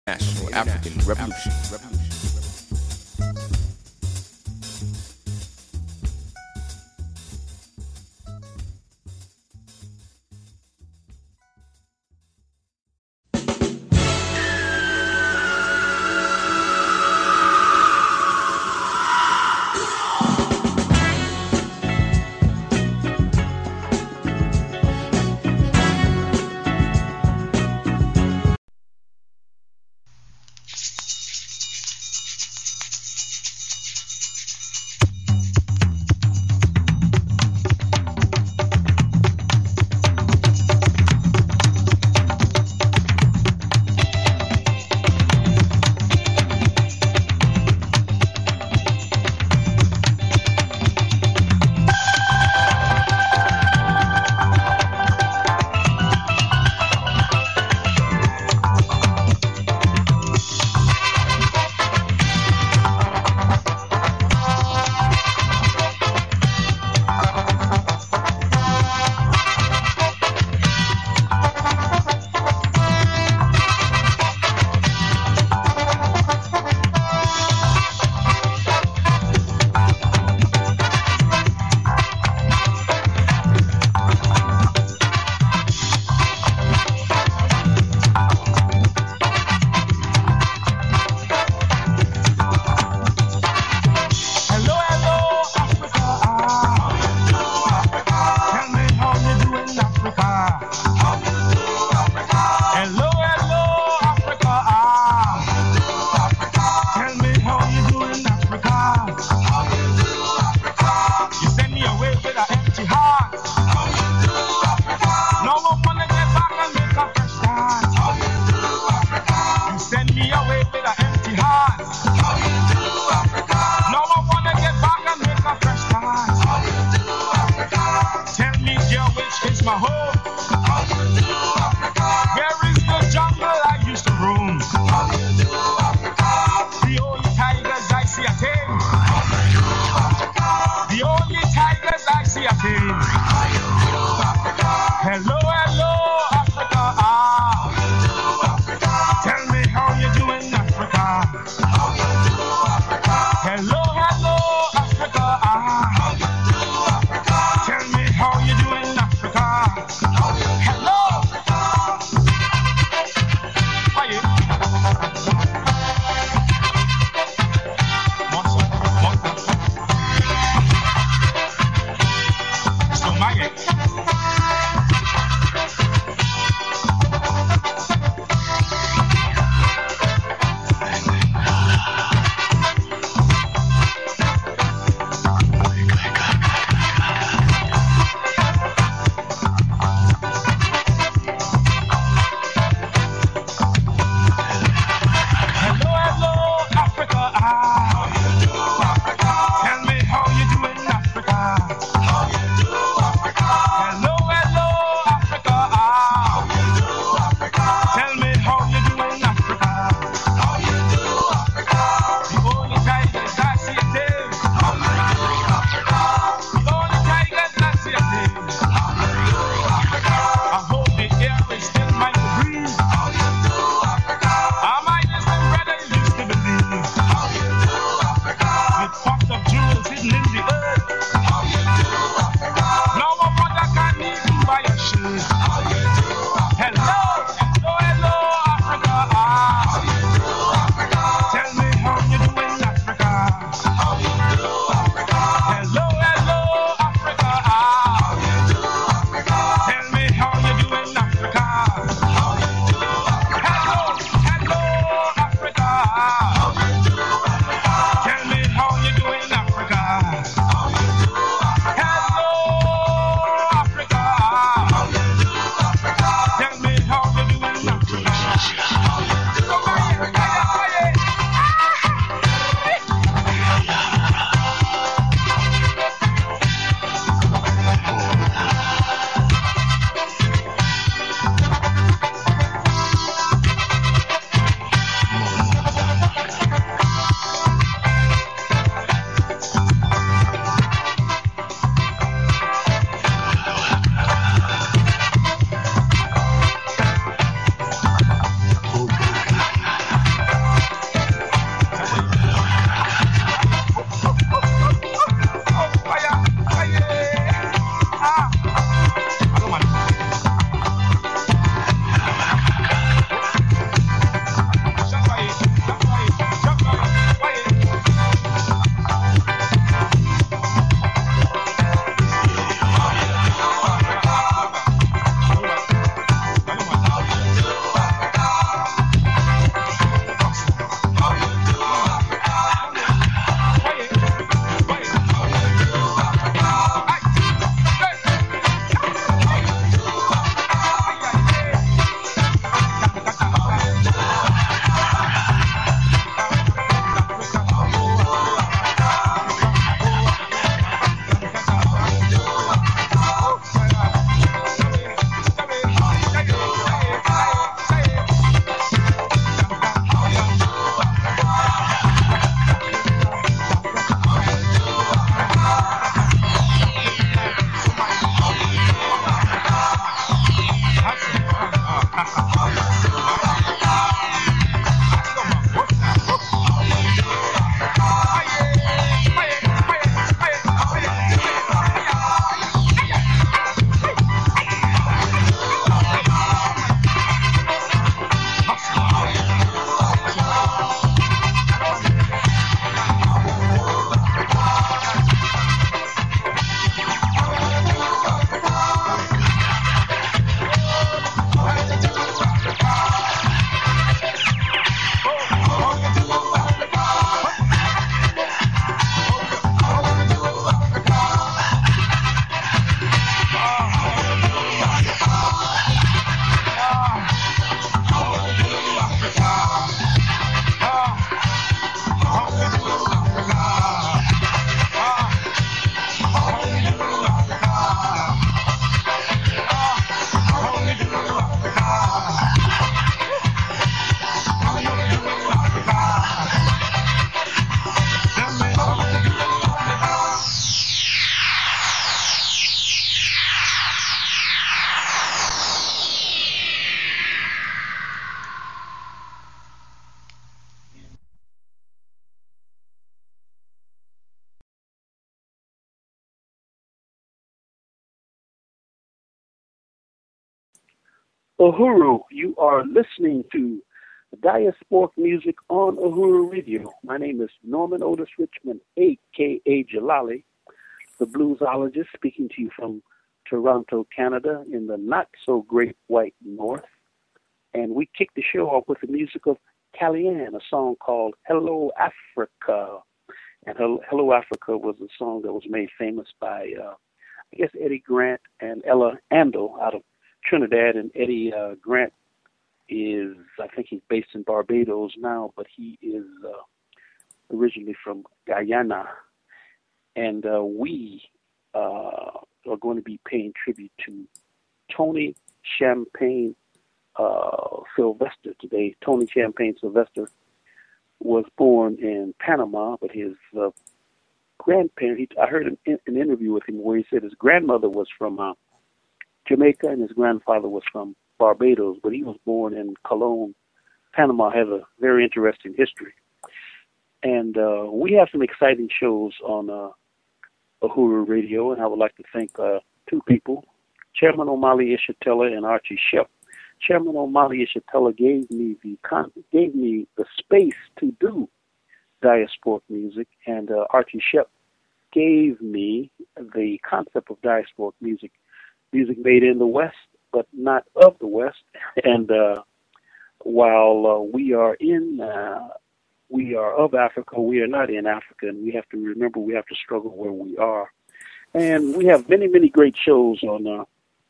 National African Revolution. Uhuru, you are listening to Diasporic Music on Uhuru Radio. My name is Norman Otis Richmond, a.k.a. Jalali, the bluesologist, speaking to you from Toronto, Canada, in the not-so-great white north. And we kicked the show off with the music of Kellyanne, a song called Hello, Africa. And Hello, Africa was a song that was made famous by, I guess, Eddie Grant and Ella Andel out of Trinidad. And Eddie Grant is, I think he's based in Barbados now, but he is originally from Guyana. And we are going to be paying tribute to Tony Champagne Sylvester today. Tony Champagne Sylvester was born in Panama, but his grandparent, I heard an interview with him where he said his grandmother was from Jamaica and his grandfather was from Barbados, but he was born in Colón. Panama has a very interesting history. And we have some exciting shows on Uhuru Radio, and I would like to thank two people, Chairman Omali Ishitella and Archie Shep. Chairman Omali Ishitella gave me the space to do diasporic music, and Archie Shep gave me the concept of diasporic music made in the West, but not of the West. And while we are of Africa, we are not in Africa, and we have to remember we have to struggle where we are. And we have many, many great shows on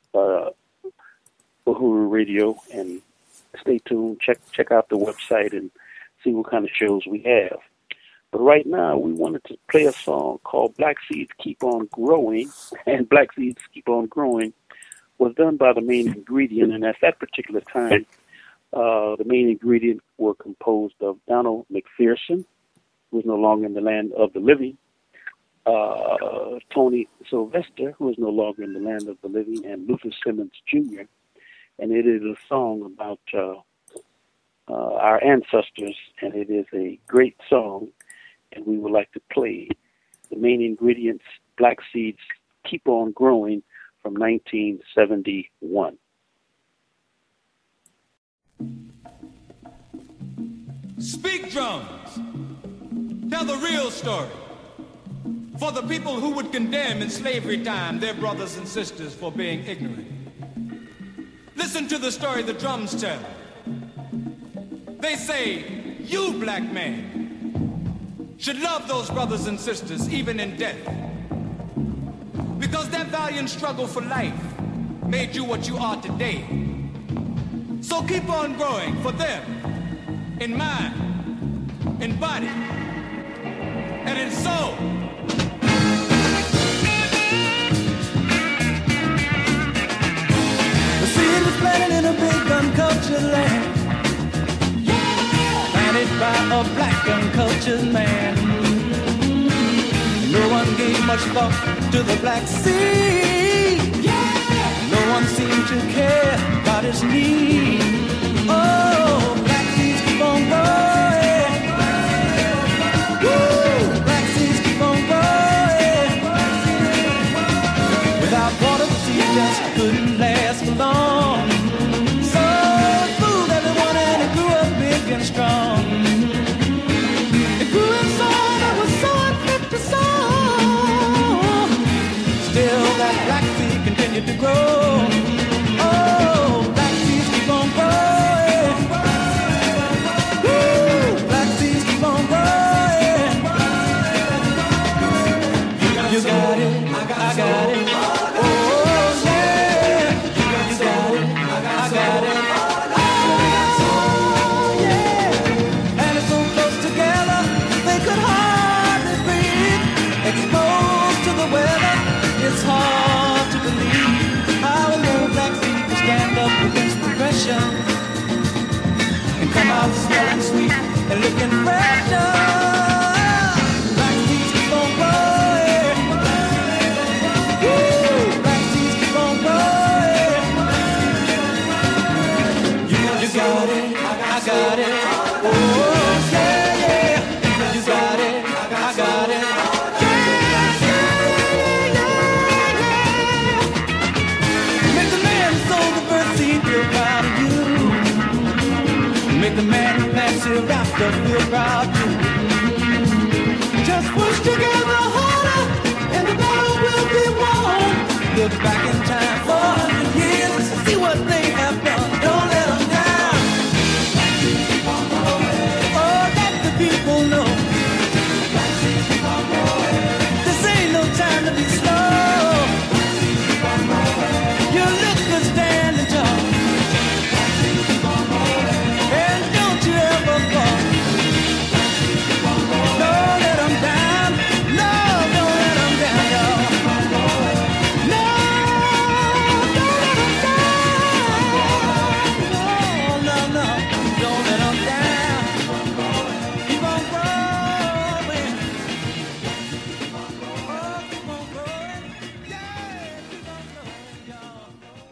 Uhuru Radio, and stay tuned, check out the website and see what kind of shows we have. But right now, we wanted to play a song called Black Seeds Keep On Growing, and Black Seeds Keep On Growing was done by the Main Ingredient, and at that particular time, the Main Ingredient were composed of Donald McPherson, who is no longer in the land of the living, Tony Sylvester, who is no longer in the land of the living, and Luther Simmons Jr., and it is a song about our ancestors, and it is a great song, and we would like to play the Main Ingredients, Black Seeds Keep On Growing, from 1971. Speak, drums. Tell the real story. For the people who would condemn in slavery time their brothers and sisters for being ignorant. Listen to the story the drums tell. They say, you, black man, should love those brothers and sisters even in death. Because their valiant struggle for life made you what you are today. So keep on growing for them, in mind, in body, and in soul. The seed was planted in a big uncultured land, planted by a black uncultured man. No one gave much thought to the black seed. No one seemed to care about his need. Oh, black seeds keep on growing. Woo! Black seeds keep on growing. Without water, the seed just couldn't last for long. So it fooled everyone and it grew up big and strong. It grew in soil that was so unfit to sow. Still that black seed continued to grow. Oh, black seeds keep on growing. Woo! Black seeds keep on growing. You got it, I got it. Oh, yeah. You got it, I got it. Oh, yeah. And it's so close together, they could hardly breathe. Exposed to the weather, it's hard to believe how a little black seed can stand up against the pressure and come out smelling sweet and looking fresher. Black seeds keep on growing. Woo! Black seeds keep on growing. You got it, I got it. Oh, yeah, yeah. You got it, I got it. Make the man sow the first seed, real proud. got to feel proud too. Just push together harder, and the battle will be won. Look back in time for 100 years, see what they have done. Don't let them down. Oh, let the people know. This ain't no time to be slow. You look good standing tall. And don't you ever fall. Don't let them down. No, don't let them down, y'all. No, don't let them down. No, no, no, don't let them down. Keep on growing. Keep on growing. Yeah, keep on growing, y'all.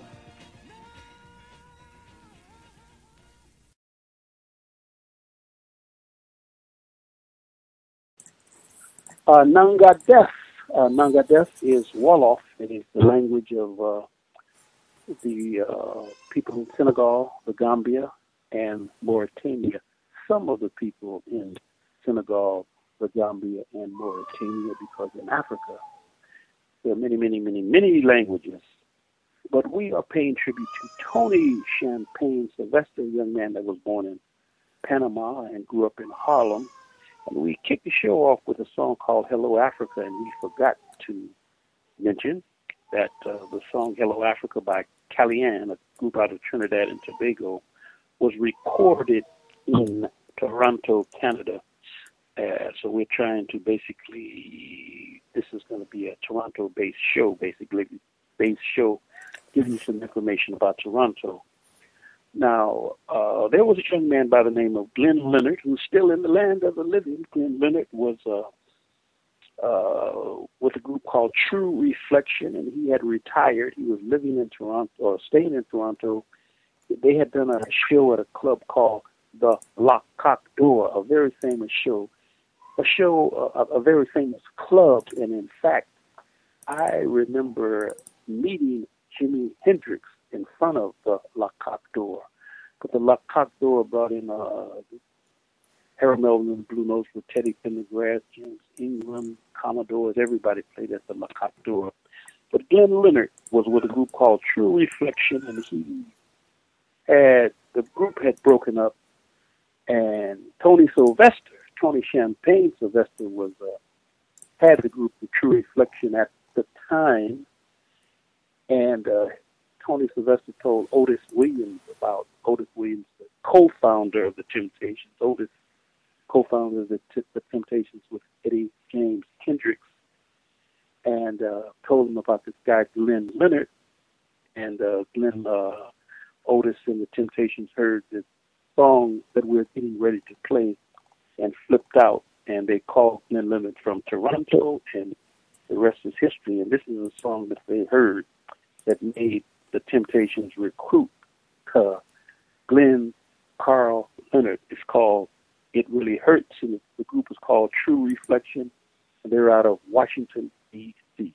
Nangadef. Nangadef is Wolof. It is the language of the people in Senegal, the Gambia, and Mauritania. Some of the people in Senegal, the Gambia, and Mauritania, because in Africa there are many, many, many, many languages. But we are paying tribute to Tony Champagne Sylvester, a young man that was born in Panama and grew up in Harlem. And we kicked the show off with a song called Hello Africa, and we forgot to mention that the song Hello Africa by Calian, a group out of Trinidad and Tobago, was recorded in Toronto, Canada. So we're trying to basically, this is going to be a Toronto-based show, giving you some information about Toronto. Now, there was a young man by the name of Glenn Leonard, who's still in the land of the living. Glenn Leonard was with a group called True Reflection, and he had retired. He was living in Toronto, or staying in Toronto. They had done a show at a club called the La Coq d'Or, a very famous show, a very famous club. And in fact, I remember meeting Jimi Hendrix in front of the La Coq d'Or. But the La Coq d'Or brought in Harold Melvin and the Blue Notes with Teddy Pendergrass, James Ingram, Commodores. Everybody played at the La Coq d'Or. But Glenn Leonard was with a group called True Reflection, and the group had broken up, and Tony Champagne Sylvester had the group, the True Reflection, at the time, and Tony Sylvester told Otis Williams, the co-founder of the Temptations. Otis co-founder of the Temptations with Eddie James Hendrix, and told him about this guy Glenn Leonard. And Otis and the Temptations heard this song that we're getting ready to play and flipped out, and they called Glenn Leonard from Toronto, and the rest is history. And this is a song that they heard that made the Temptations recruit Glenn Carl Leonard. It's called It Really Hurts, and the group is called True Reflection, and they're out of Washington, D.C.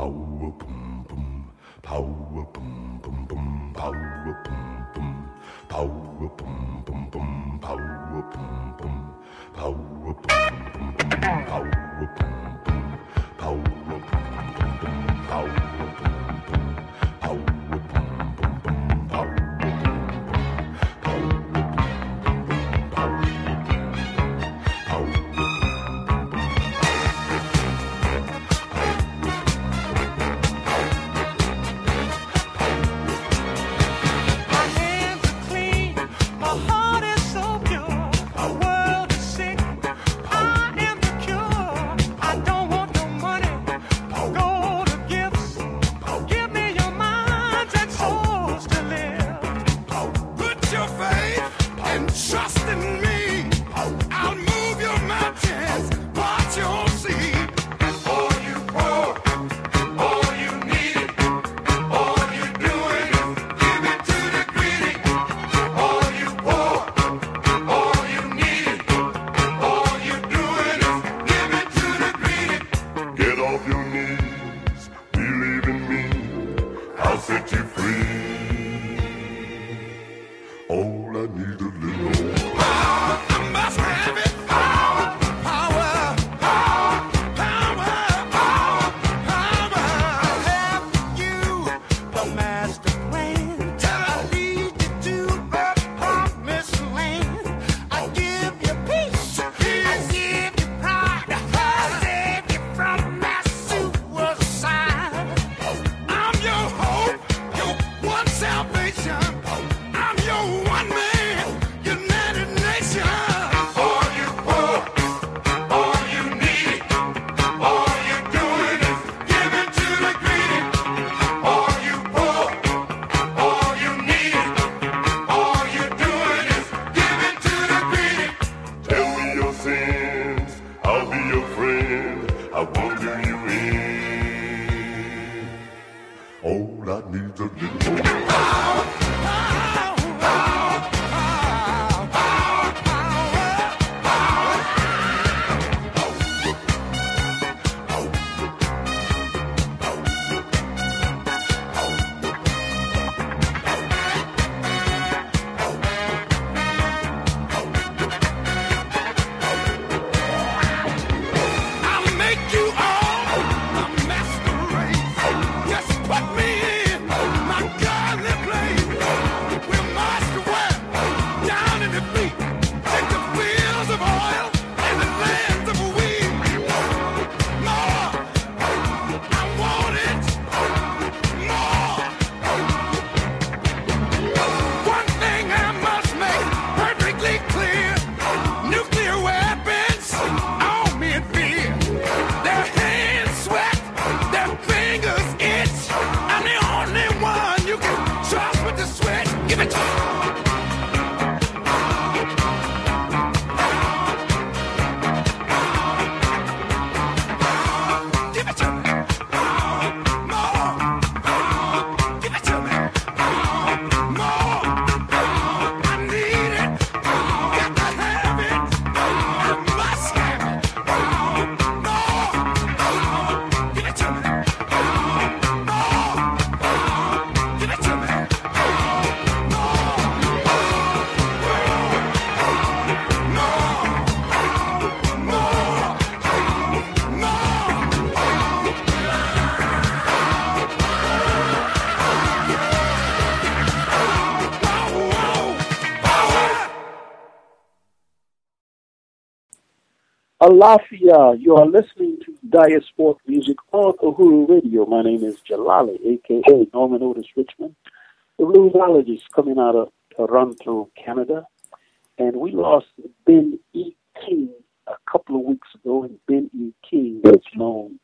Alafia, you are listening to Diasporic Music on Uhuru Radio. My name is Jalali, a.k.a. Norman Otis Richmond, the bluesologist coming out of Toronto, Canada. And we lost Ben E. King a couple of weeks ago, and Ben E. King is known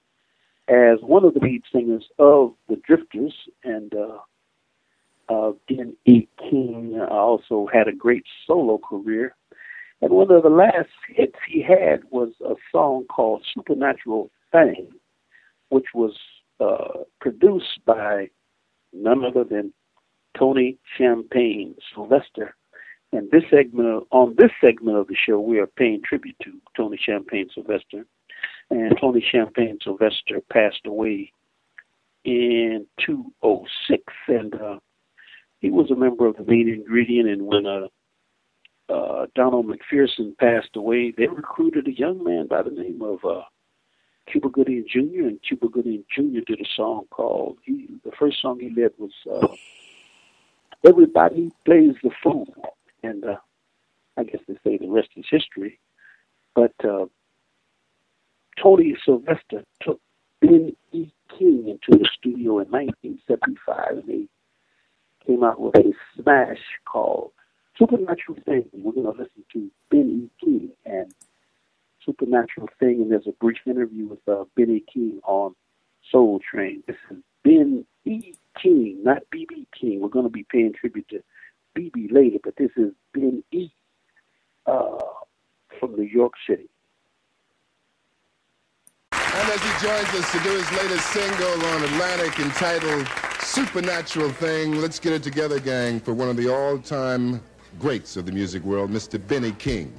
as one of the lead singers of the Drifters, and Ben E. King also had a great solo career. And one of the last hits he had was a song called Supernatural Thing, which was produced by none other than Tony Champagne Sylvester. And on this segment of the show, we are paying tribute to Tony Champagne Sylvester. And Tony Champagne Sylvester passed away in 2006, and he was a member of the Main Ingredient. And when Donald McPherson passed away, they recruited a young man by the name of Cuba Gooding Jr., and Cuba Gooding Jr. did a song called, the first song he did was Everybody Plays the Fool. And I guess they say the rest is history. But Tony Sylvester took Ben E. King into the studio in 1975, and they came out with a smash called Supernatural Thing. We're going to listen to Ben E. King and Supernatural Thing, and there's a brief interview with Ben E. King on Soul Train. This is Ben E. King, not B.B. King. We're going to be paying tribute to B.B. later, but this is Ben E. From New York City. And as he joins us to do his latest single on Atlantic entitled Supernatural Thing, let's get it together, gang, for one of the all-time greats of the music world, Mr. Benny King.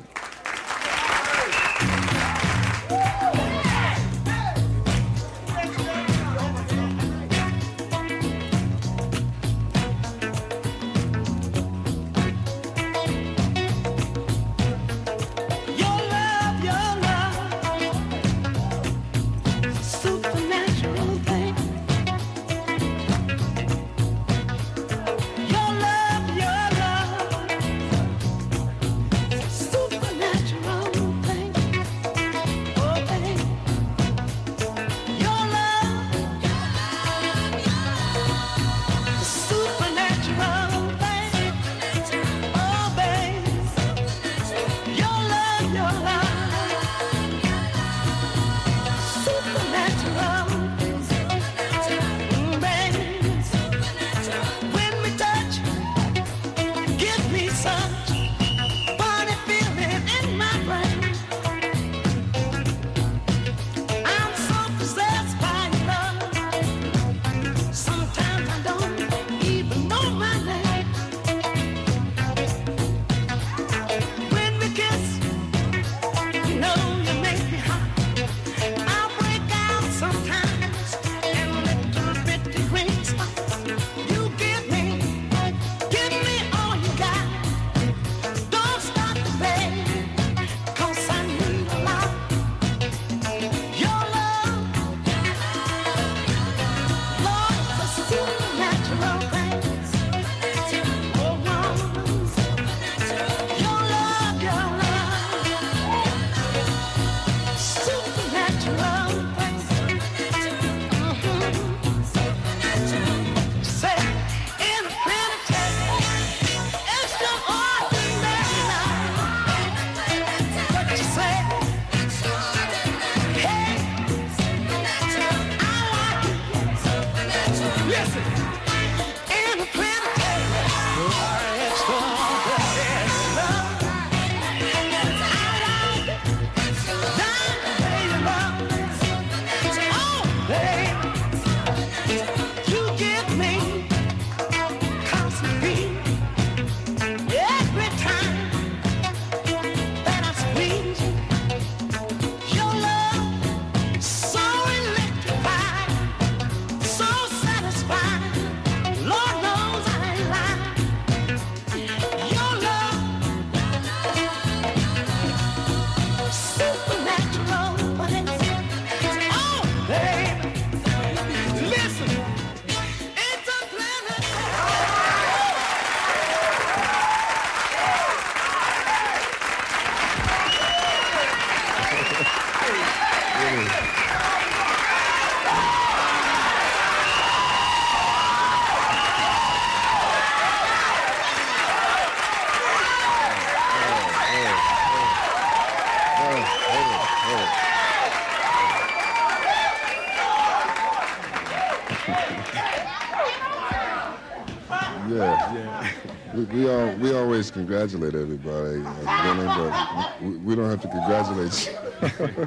We always congratulate everybody, Benny, but we don't have to congratulate you.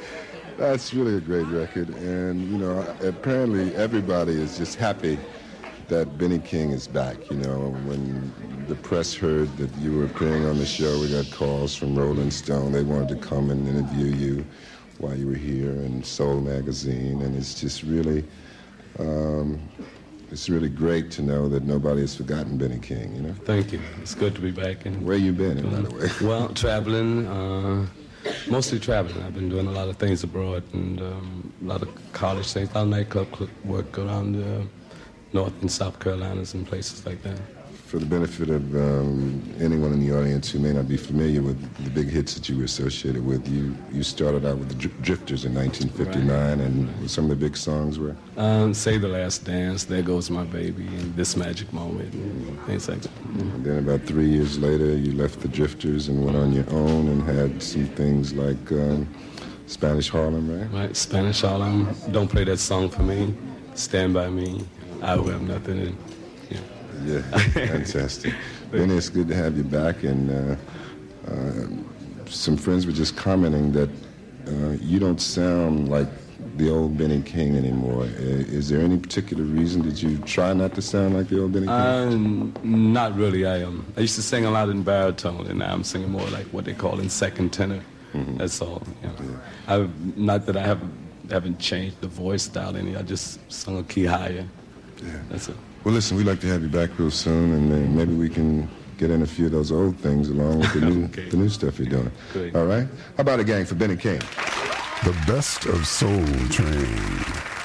That's really a great record, and, you know, apparently everybody is just happy that Benny King is back. You know, when the press heard that you were appearing on the show, we got calls from Rolling Stone. They wanted to come and interview you while you were here, and Soul Magazine, and it's just really It's really great to know that nobody has forgotten Benny King, you know? Thank you. It's good to be back. And where you been, by the way? Well, traveling, mostly traveling. I've been doing a lot of things abroad and a lot of college things, a lot of nightclub work around North and South Carolinas and places like that. For the benefit of anyone in the audience who may not be familiar with the big hits that you were associated with, you started out with the Drifters in 1959, right. And some of the big songs were? Say the Last Dance, There Goes My Baby, and This Magic Moment, and things like that. And then about 3 years later, you left the Drifters and went on your own and had some things like Spanish Harlem, right? Right, Spanish Harlem, Don't Play That Song For Me, Stand By Me, I Will Have Nothing, and yeah, fantastic. Benny, it's good to have you back. And some friends were just commenting that you don't sound like the old Benny King anymore. Is there any particular reason that you try not to sound like the old Benny King? Not really. I used to sing a lot in baritone, and now I'm singing more like what they call in second tenor. Mm-hmm. That's all. You know. Yeah. Not that I haven't changed the voice style any. I just sung a key higher. Yeah. That's it. Well, listen, we'd like to have you back real soon, and maybe we can get in a few of those old things along with okay. the new stuff you're doing. Great. All right? How about a gang for Benny King? The best of Soul Train.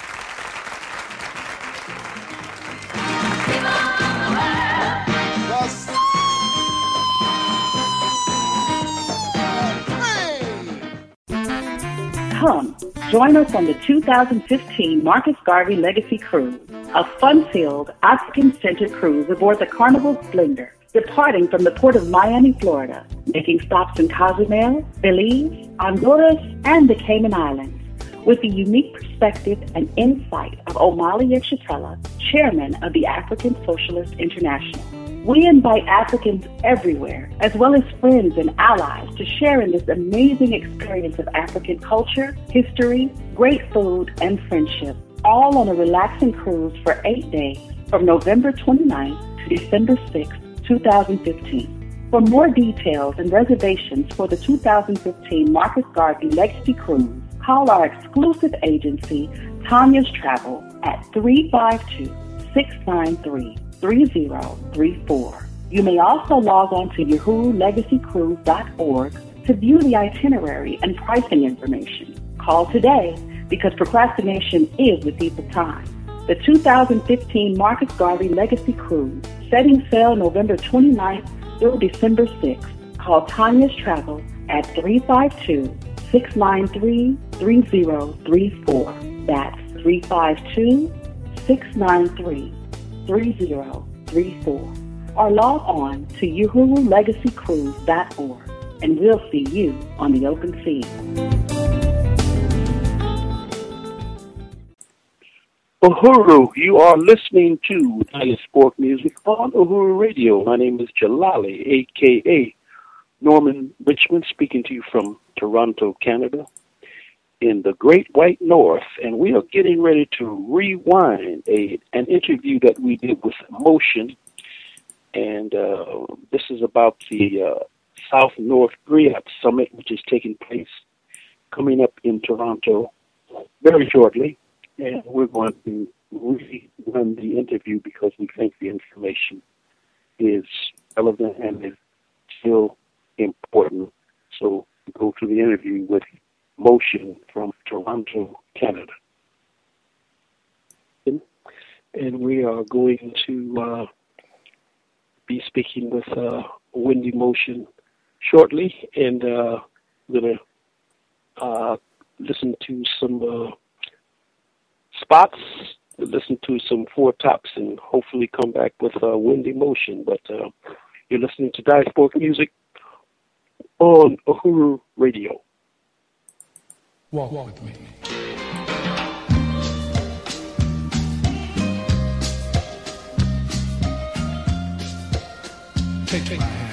Come, join us on the 2015 Marcus Garvey Legacy Cruise, a fun-filled, African-centered cruise aboard the Carnival Splendor, departing from the port of Miami, Florida, making stops in Cozumel, Belize, Honduras, and the Cayman Islands. With the unique perspective and insight of Omali Yeshitela, chairman of the African Socialist International. We invite Africans everywhere, as well as friends and allies, to share in this amazing experience of African culture, history, great food, and friendship, all on a relaxing cruise for 8 days from November 29th to December 6th, 2015. For more details and reservations for the 2015 Marcus Garvey Legacy Cruise, call our exclusive agency, Tanya's Travel, at 352-693-3034. You may also log on to YahuruLegacyCruise.org to view the itinerary and pricing information. Call today because procrastination is the thief of time. The 2015 Marcus Garvey Legacy Cruise, setting sail November 29th through December 6th. Call Tanya's Travel at 352-693-3034. That's 352-693-3034. Or log on to YahuruLegacyCruise.org, and we'll see you on the open sea. Uhuru, you are listening to Diasporic Music on Uhuru Radio. My name is Jalali, a.k.a. Norman Richmond, speaking to you from Toronto, Canada, in the Great White North. And we are getting ready to rewind an interview that we did with Motion. And this is about the South-North GRIAT Summit, which is taking place coming up in Toronto very shortly. And we're going to rerun the interview because we think the information is relevant and is still important. So we go to the interview with Motion from Toronto, Canada. And we are going to be speaking with Wendy Motion shortly, and we're going to listen to some spots, listen to some Four Tops, and hopefully come back with Wendy Motion. But you're listening to Diasporic Music on Uhuru Radio. Walk with me. Take my hand.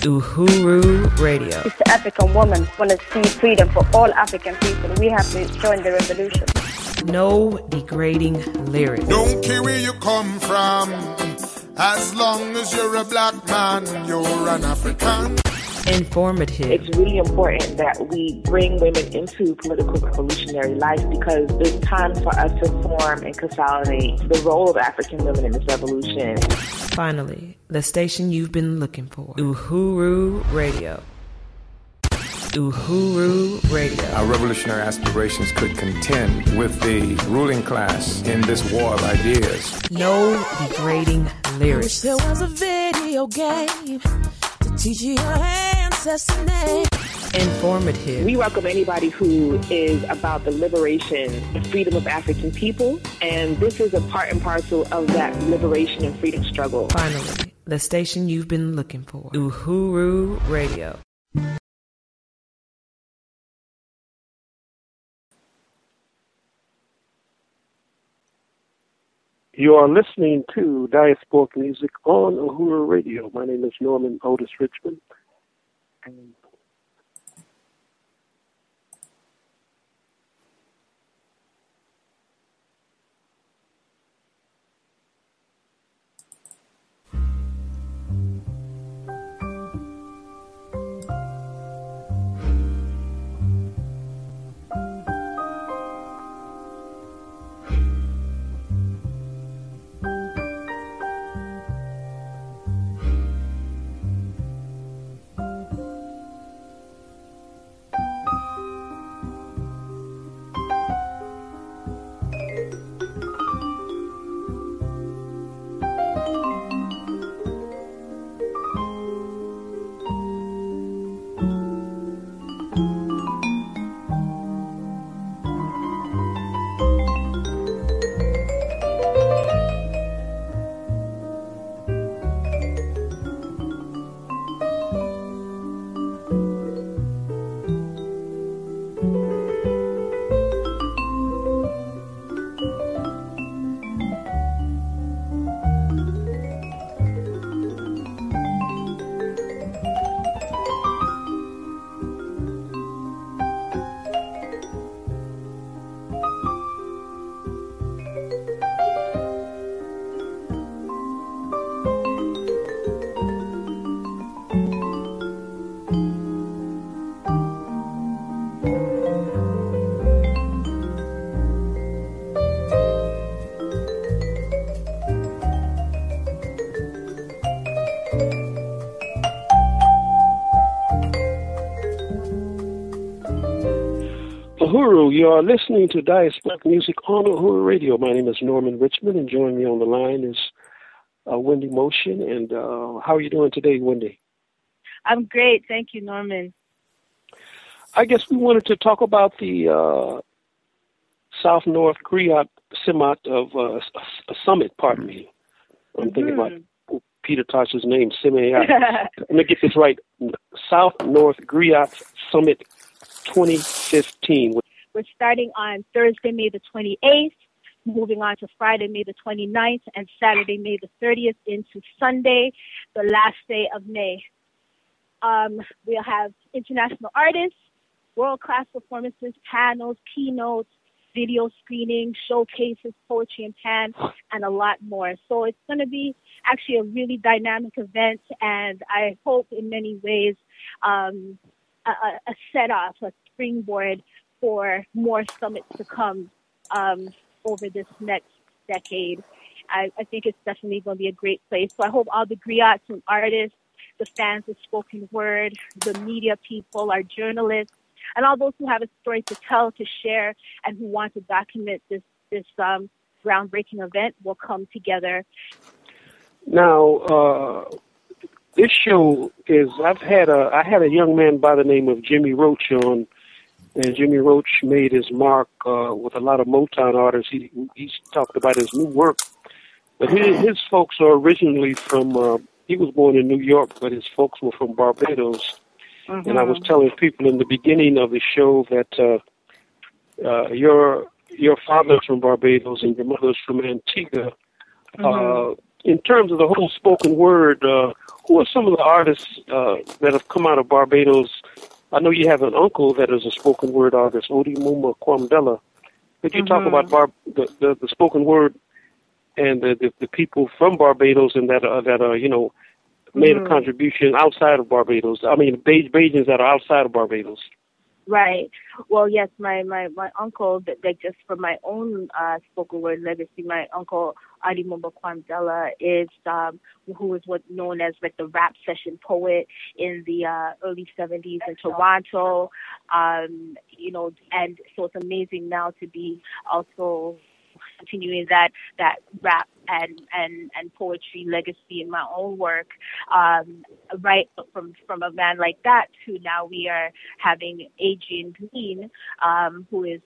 Uhuru Radio. It's the African woman want to see freedom for all African people. We have to join the revolution. No degrading lyrics. Don't care where you come from. As long as you're a black man, you're an African. Informative. It's really important that we bring women into political revolutionary life because it's time for us to form and consolidate the role of African women in this revolution. Finally, the station you've been looking for. Uhuru Radio. Uhuru Radio. Our revolutionary aspirations could contend with the ruling class in this war of ideas. No degrading lyrics. I wish there was a video game to teach you your ancestors' name. Informative. We welcome anybody who is about the liberation and freedom of African people, and this is a part and parcel of that liberation and freedom struggle. Finally, the station you've been looking for. Uhuru Radio. You are listening to Diasporic Music on Uhuru Radio. My name is Norman Otis Richmond. Uhuru, you are listening to Diasporic Music on Uhuru Radio. My name is Norman Richmond, and joining me on the line is Wendy Motion. And how are you doing today, Wendy? I'm great. Thank you, Norman. I guess we wanted to talk about the South-North Griot Summit pardon me. I'm thinking about Peter Tosh's name, Let me get this right. South-North Griot Summit 2015. We're starting on Thursday, May the 28th, moving on to Friday, May the 29th, and Saturday, May the 30th, into Sunday, the last day of May. We'll have international artists, world-class performances, panels, keynotes, video screenings, showcases, poetry and pan, and a lot more. So it's going to be actually a really dynamic event, and I hope in many ways a set-off, a springboard for more summits to come over this next decade. I think it's definitely going to be a great place. So I hope all the griots and artists, the fans of spoken word, the media people, our journalists, and all those who have a story to tell, to share, and who want to document this groundbreaking event will come together. Now, this show is, I had a young man by the name of Jimmy Roach on, and Jimmy Roach made his mark with a lot of Motown artists. He's talked about his new work, but his folks are originally from, he was born in New York, but his folks were from Barbados. Mm-hmm. And I was telling people in the beginning of the show that your father's from Barbados and your mother's from Antigua. Mm-hmm. in terms of the whole spoken word, who are some of the artists that have come out of Barbados? I know you have an uncle that is a spoken word artist, Odimuma Kwamdela. Could you talk about the spoken word and the people from Barbados and that made a contribution outside of Barbados? I mean, Bajans that are outside of Barbados. Right. Well, yes, my uncle, that just from my own spoken word legacy, my uncle Adimumba Kwamdela is who is what's known as like the rap session poet in the early 70s in Toronto. And so it's amazing now to be also continuing that rap and poetry legacy in my own work, right from a man like that to now we are having Adrian Green, who is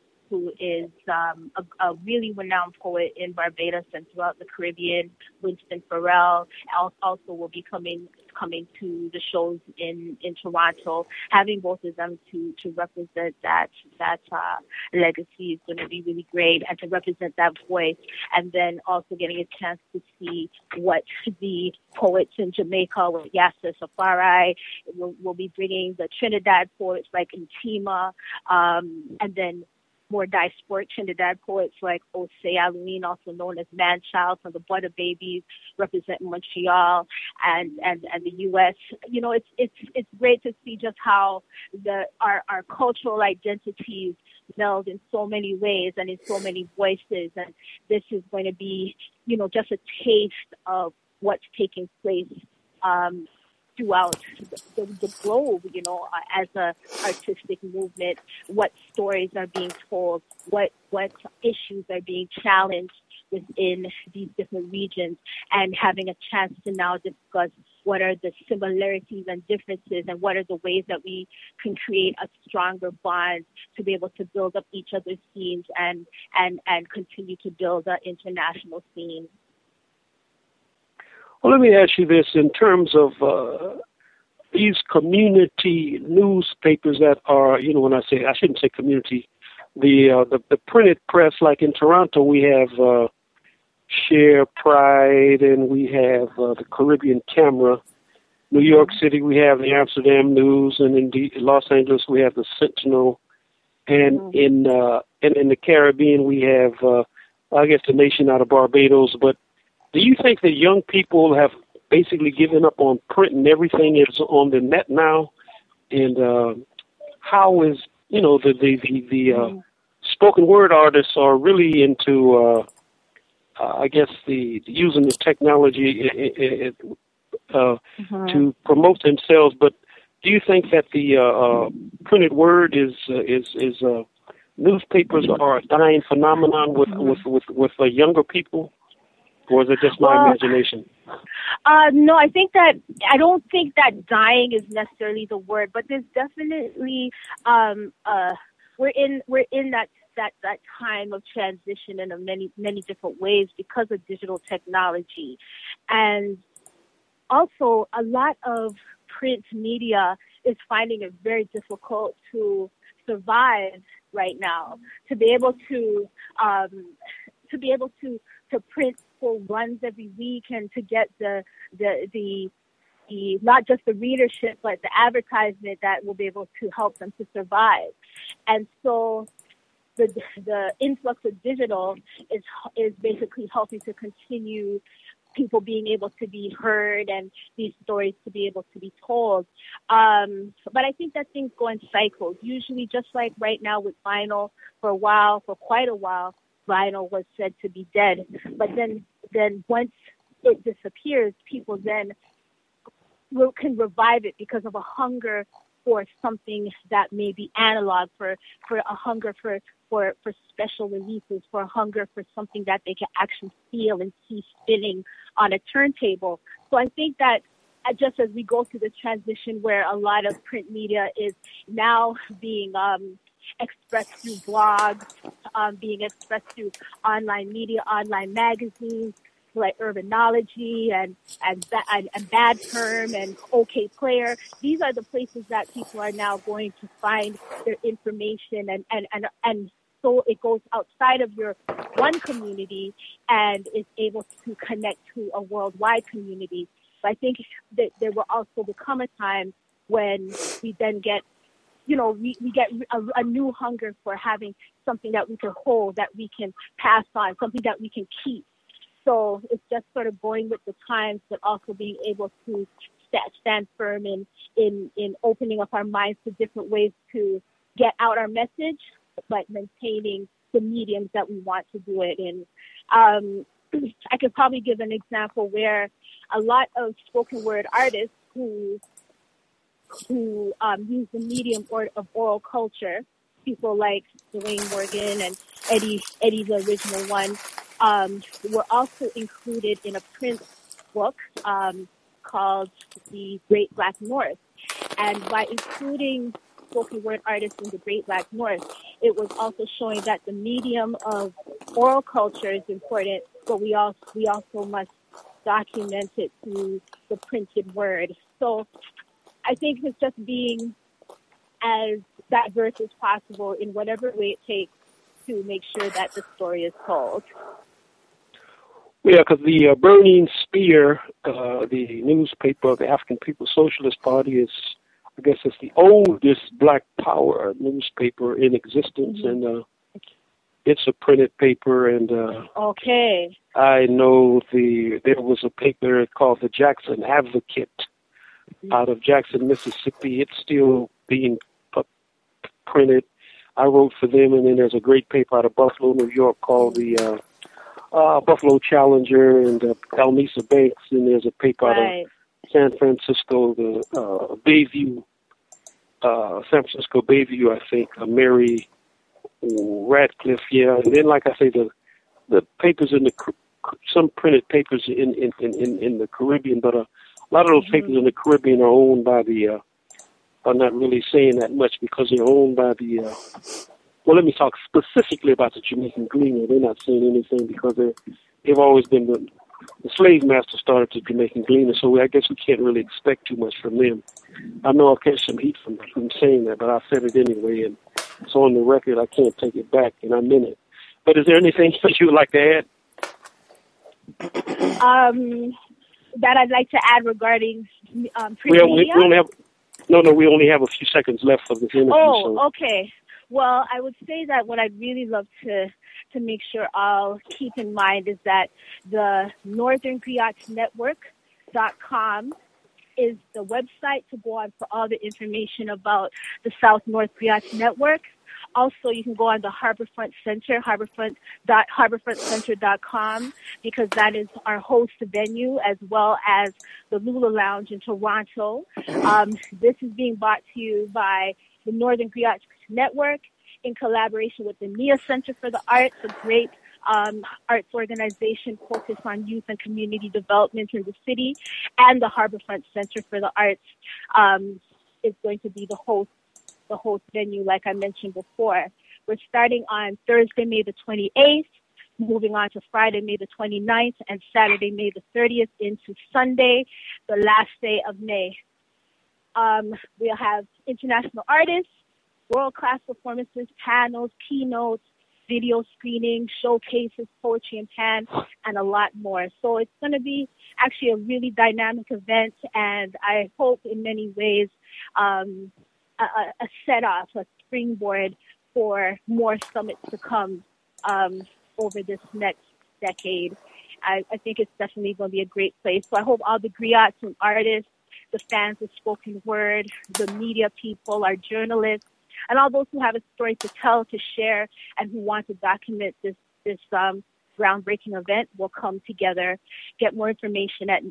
a really renowned poet in Barbados and throughout the Caribbean. Winston Farrell also will be coming to the shows in Toronto. Having both of them to represent that legacy is going to be really great, and to represent that voice, and then also getting a chance to see what the poets in Jamaica with Yasser Safari will be bringing, the Trinidad poets like Ntima, and then more diasporic Trinidad poets like Osei Alouin, also known as Manchild, from the Butter Babies, representing Montreal and the U.S. It's great to see just how our cultural identities meld in so many ways and in so many voices. And this is going to be, just a taste of what's taking place throughout the globe, as a artistic movement, what stories are being told, what issues are being challenged within these different regions, and having a chance to now discuss what are the similarities and differences, and what are the ways that we can create a stronger bond to be able to build up each other's scenes and continue to build an international scene. Well, let me ask you this: in terms of these community newspapers that are, when I shouldn't say community, the printed press, like in Toronto, we have Share Pride, and we have the Caribbean Camera. New York City, we have the Amsterdam News, and in Los Angeles, we have the Sentinel, and in the Caribbean, we have, the Nation out of Barbados. But do you think that young people have basically given up on print and everything is on the net now? And how is, the spoken word artists are really into, the using the technology to promote themselves. But do you think that the printed word is newspapers are a dying phenomenon with younger people? Or is it just my imagination? No, I don't think that dying is necessarily the word, but there's definitely we're in that time of transition in many different ways because of digital technology, and also a lot of print media is finding it very difficult to survive right now. To be able to print full runs every week, and to get the not just the readership but the advertisement that will be able to help them to survive. And so the influx of digital is basically helping to continue people being able to be heard and these stories to be able to be told. But I think that things go in cycles. Usually, just like right now with vinyl, for quite a while, vinyl was said to be dead. But then once it disappears, people then can revive it because of a hunger for something that may be analog, for a hunger for special releases, for a hunger for something that they can actually feel and see spinning on a turntable. So I think that just as we go through the transition where a lot of print media is now being expressed through blogs, being expressed through online media, online magazines like Urbanology and Bad Term and OK Player. These are the places that people are now going to find their information and so it goes outside of your one community and is able to connect to a worldwide community. But I think that there will also become a time when we then get, we get a new hunger for having something that we can hold, that we can pass on, something that we can keep. So it's just sort of going with the times, but also being able to stand firm in opening up our minds to different ways to get out our message, but maintaining the mediums that we want to do it in. I could probably give an example where a lot of spoken word artists who use the medium of oral culture, people like Dwayne Morgan and Eddie the original one, were also included in a print book called The Great Black North. And by including spoken word artists in the Great Black North, it was also showing that the medium of oral culture is important, but we also must document it through the printed word. So I think it's just being as diverse as possible in whatever way it takes to make sure that the story is told. Yeah, because the Burning Spear, the newspaper of the African People's Socialist Party, is, I guess, it's the oldest Black Power newspaper in existence, and it's a printed paper. And okay, I know there was a paper called the Jackson Advocate out of Jackson, Mississippi. It's still being printed. I wrote for them, and then there's a great paper out of Buffalo, New York, called the Buffalo Challenger, and Almesa Banks, and there's a paper out of San Francisco, the Bayview, San Francisco Bayview, I think, Mary Radcliffe, yeah. And then, like I say, the papers in some printed papers in the Caribbean, but a lot of those papers in the Caribbean are owned by I'm not really saying that much because they're owned by well, let me talk specifically about the Jamaican Gleaner. They're not saying anything because they've always been the slave master started the Jamaican Gleaner, so I guess we can't really expect too much from them. I know I'll catch some heat from saying that, but I said it anyway, and it's on the record. I can't take it back, and I meant it. But is there anything that you would like to add? That I'd like to add regarding print media? We only have a few seconds left of this interview. Oh, okay. Well, I would say that what I'd really love to make sure I'll keep in mind is that the NorthernGriotNetwork.com is the website to go on for all the information about the South North Griot Network. Also, you can go on the Harborfront Center, harborfrontcenter.com, because that is our host venue, as well as the Lula Lounge in Toronto. This is being brought to you by the Northern Griot Network in collaboration with the NIA Center for the Arts, a great arts organization focused on youth and community development in the city, and the Harborfront Center for the Arts is going to be the host venue, like I mentioned before. We're starting on Thursday, May the 28th, moving on to Friday, May the 29th, and Saturday, May the 30th, into Sunday, the last day of May. We'll have international artists, world-class performances, panels, keynotes, video screening, showcases, poetry and pan, and a lot more. So it's going to be actually a really dynamic event, and I hope in many ways a set-off, a springboard for more summits to come over this next decade. I think it's definitely going to be a great place. So I hope all the griots and artists, the fans of spoken word, the media people, our journalists, and all those who have a story to tell, to share, and who want to document this groundbreaking event will come together. Get more information at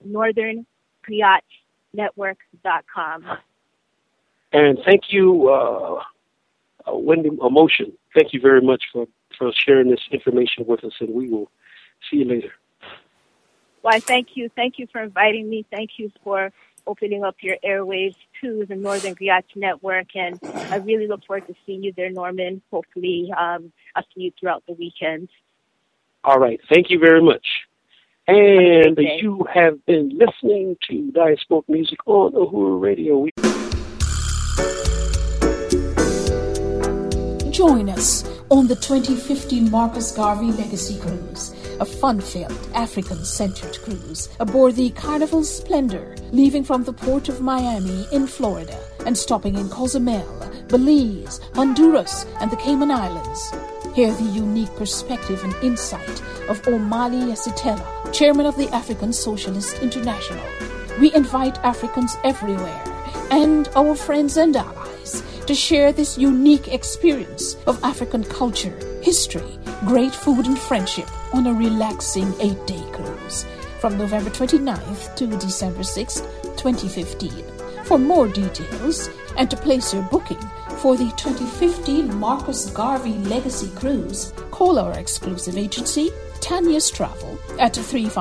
NorthernGriotNetwork.com. And thank you, Wendy Emotion. Thank you very much for sharing this information with us, and we will see you later. Well, thank you. Thank you for inviting me. Thank you for opening up your airwaves to the Northern Griot Network, and I really look forward to seeing you there, Norman. Hopefully, I'll see you throughout the weekend. All right. Thank you very much. And you have been listening to Diasporic Music on Uhuru Radio. Join us on the 2015 Marcus Garvey Legacy Cruise, a fun-filled, African-centered cruise aboard the Carnival Splendor, leaving from the port of Miami in Florida and stopping in Cozumel, Belize, Honduras, and the Cayman Islands. Hear the unique perspective and insight of Omali Yesitela, chairman of the African Socialist International. We invite Africans everywhere and our friends and allies to share this unique experience of African culture, history, great food and friendship on a relaxing 8-day cruise from November 29th to December 6th, 2015. For more details and to place your booking for the 2015 Marcus Garvey Legacy Cruise, call our exclusive agency, Tanya's Travel, at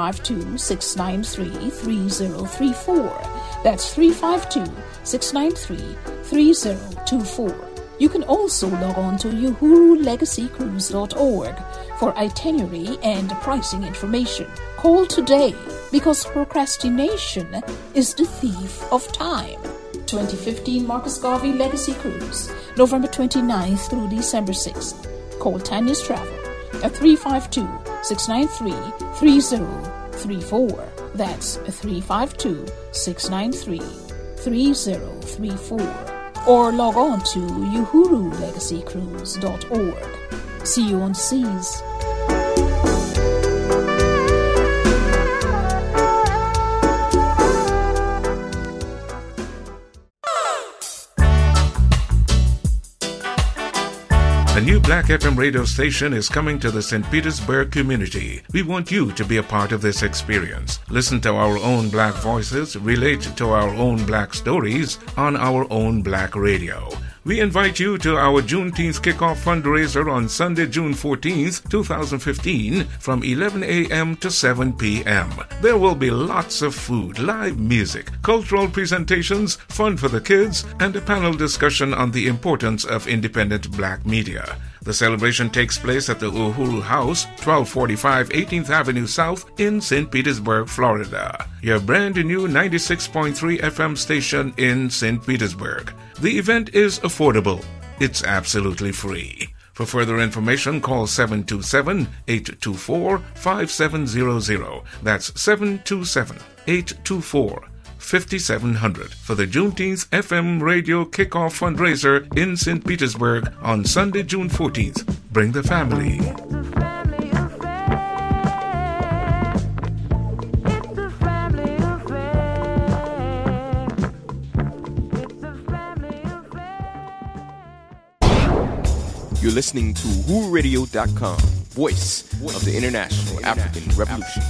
352-693-3034. That's 352-693-3024. You can also log on to uhurulegacycruise.org for itinerary and pricing information. Call today because procrastination is the thief of time. 2015 Marcus Garvey Legacy Cruise, November 29th through December 6th. Call Tanya's Travel at 352-693-3034. That's 352-693-3034. Or log on to uhurulegacycruise.org. See you on the seas. A new Black FM radio station is coming to the St. Petersburg community. We want you to be a part of this experience. Listen to our own black voices, relate to our own black stories on our own black radio. We invite you to our Juneteenth kickoff fundraiser on Sunday, June 14th, 2015, from 11 a.m. to 7 p.m. There will be lots of food, live music, cultural presentations, fun for the kids, and a panel discussion on the importance of independent black media. The celebration takes place at the Uhuru House, 1245 18th Avenue South in St. Petersburg, Florida. Your brand new 96.3 FM station in St. Petersburg. The event is affordable. It's absolutely free. For further information, call 727-824-5700. That's 727-824-5700 for the Juneteenth FM radio kickoff fundraiser in St. Petersburg on Sunday, June 14th. Bring the family. You're listening to WhoRadio.com, voice of the International African Revolution.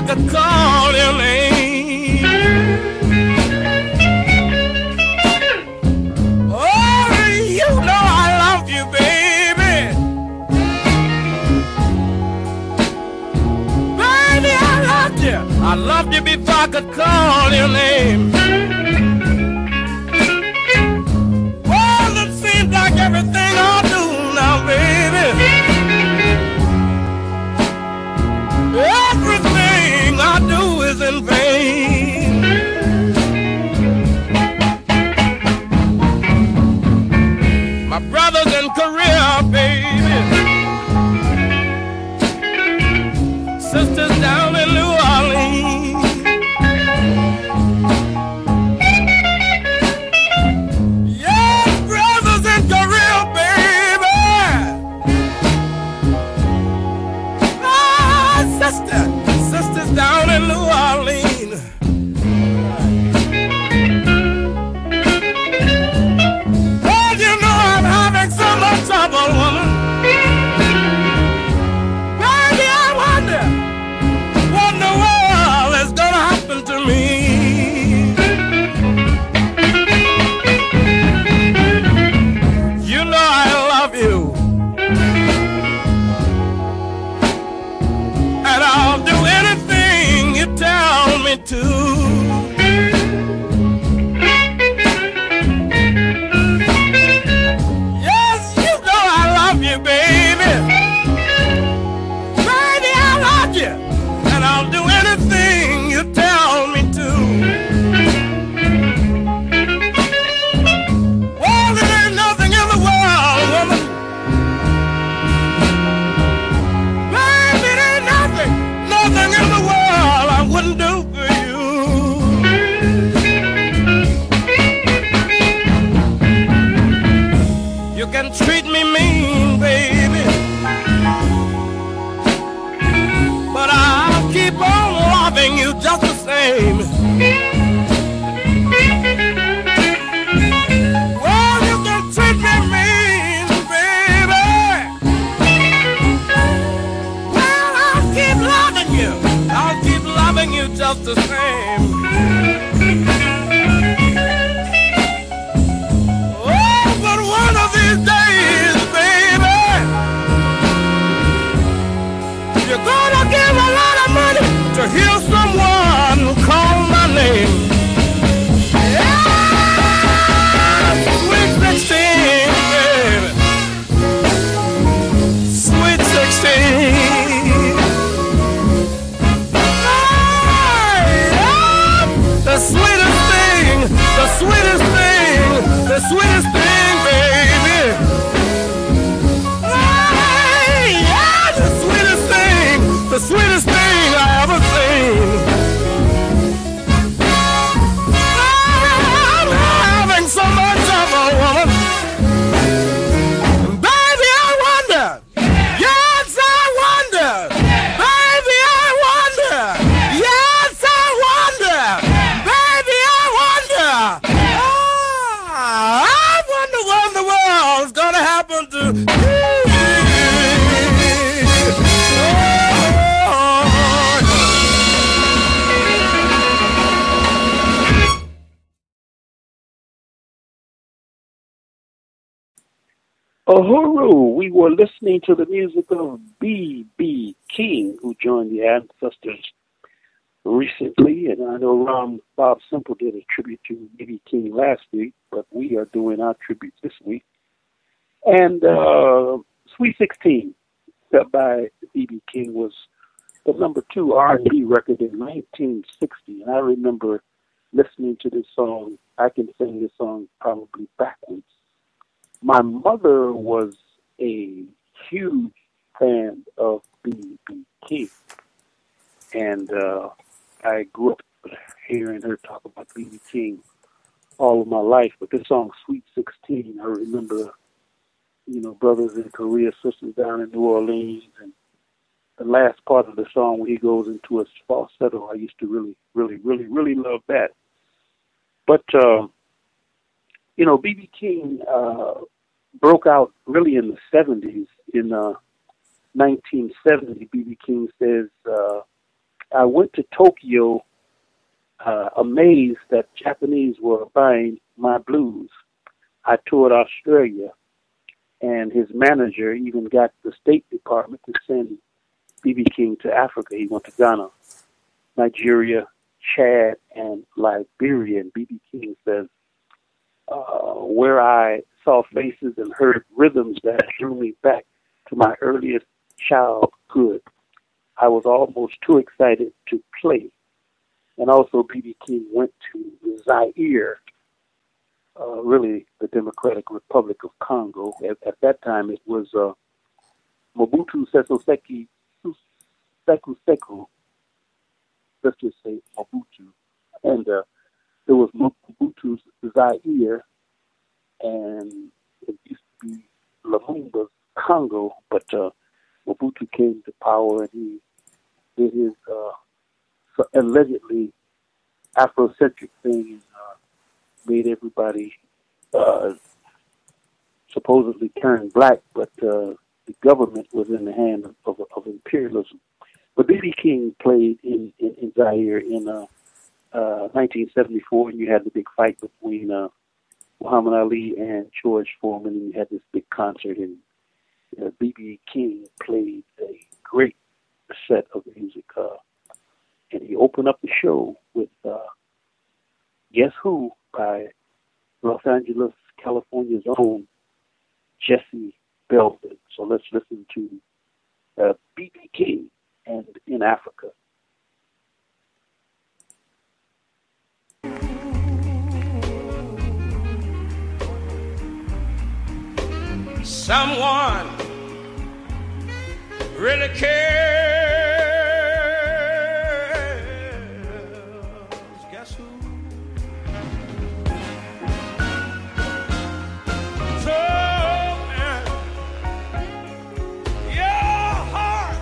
could call your name. Oh, you know I love you, baby. Baby, I loved you. I loved you before I could call your name. Well, it seems like everything I do now, baby, everything I do is in vain. My brother's in Korea, baby. Sisters down in New Orleans. Yes, brothers in Korea, baby. Ah, sisters down in New Orleans. Well, you know I'm having so much trouble, woman. Baby, I wonder what in the world is gonna happen to me. You know I love you, and I'll do anything you tell me to. Yes, you know I love you, baby. Baby, I love you, and I'll do anything you tell me to. Well, there ain't nothing in the world, woman. Baby, there ain't nothing in the world I wouldn't do for you. You can treat me mean, baby, but I'll keep on loving you just the same. Well, you can treat me mean, baby. Well, I'll keep loving you. I'll keep loving you just the same. Oh, but one of these days, baby, you're gonna give a lot of money to hear someone call my name. Yeah, sweet 16, baby. Sweet 16. The sweetest thing, the sweetest thing, the sweetest thing, baby. Hey, yeah, the sweetest thing I ever seen. I'm having so much trouble, woman. Baby, I wonder. Yes, I wonder. Baby, I wonder. Yes, I wonder. Baby, I wonder. I wonder what in the world's gonna happen to you. Uhuru, we were listening to the music of B.B. King, who joined the Ancestors recently. And I know Bob Simple did a tribute to B.B. King last week, but we are doing our tribute this week. And Sweet 16 by B.B. King was the #2 R&B record in 1960. And I remember listening to this song. I can sing this song probably backwards. My mother was a huge fan of B.B. King, and I grew up hearing her talk about B.B. King all of my life. But this song, Sweet 16, I remember, brothers in Korea, sisters down in New Orleans, and the last part of the song when he goes into a falsetto, I used to really, really, really, really love that. But, B.B. King broke out really in the 70s. In 1970, B.B. King says I went to Tokyo amazed that Japanese were buying my blues. I toured Australia, and his manager even got the State Department to send B.B. King to Africa. He went to Ghana, Nigeria, Chad, and Liberia. And B.B. King says, where I saw faces and heard rhythms that drew me back to my earliest childhood, I was almost too excited to play. And also B.B. King went to Zaire, really the Democratic Republic of Congo. At that time, it was Mobutu Sese Seko, let's just say Mobutu. And there was Mobutu's Zaire, and it used to be Lumumba's Congo, but Mobutu came to power, and he did his allegedly Afrocentric thing, and made everybody supposedly turn black, but the government was in the hand of imperialism. But B.B. King played in Zaire in 1974, and you had the big fight between Muhammad Ali and George Foreman, and you had this big concert, and B.B. King played a great set of music, and he opened up the show with Guess Who by Los Angeles, California's own Jesse Belvin. So let's listen to B.B. King and In Africa. Someone really cares. Guess who? So, your heart,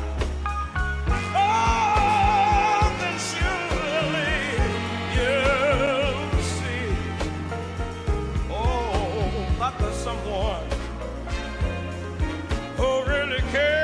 oh, then surely you'll see. Oh, that there's someone who really cares.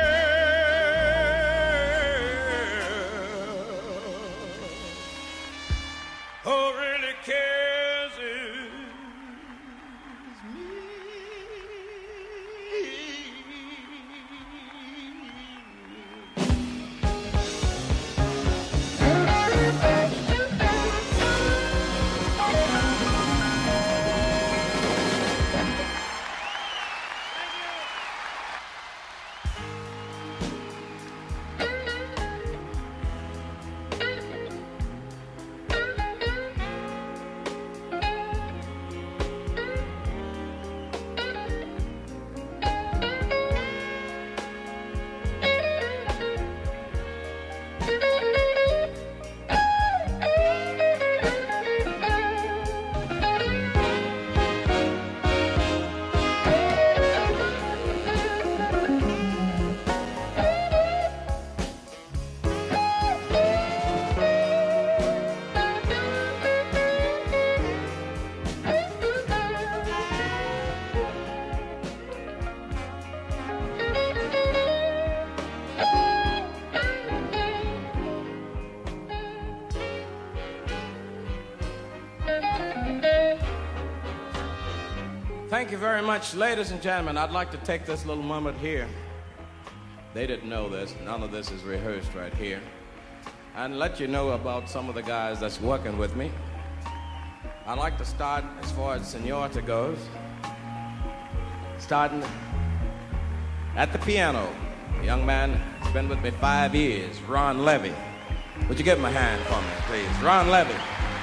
Thank you very much, ladies and gentlemen. I'd like to take this little moment here. They didn't know this. None of this is rehearsed right here. And let you know about some of the guys that's working with me. I'd like to start as far as seniority goes. Starting at the piano. A young man has been with me 5 years, Ron Levy. Would you give him a hand for me, please? Ron Levy.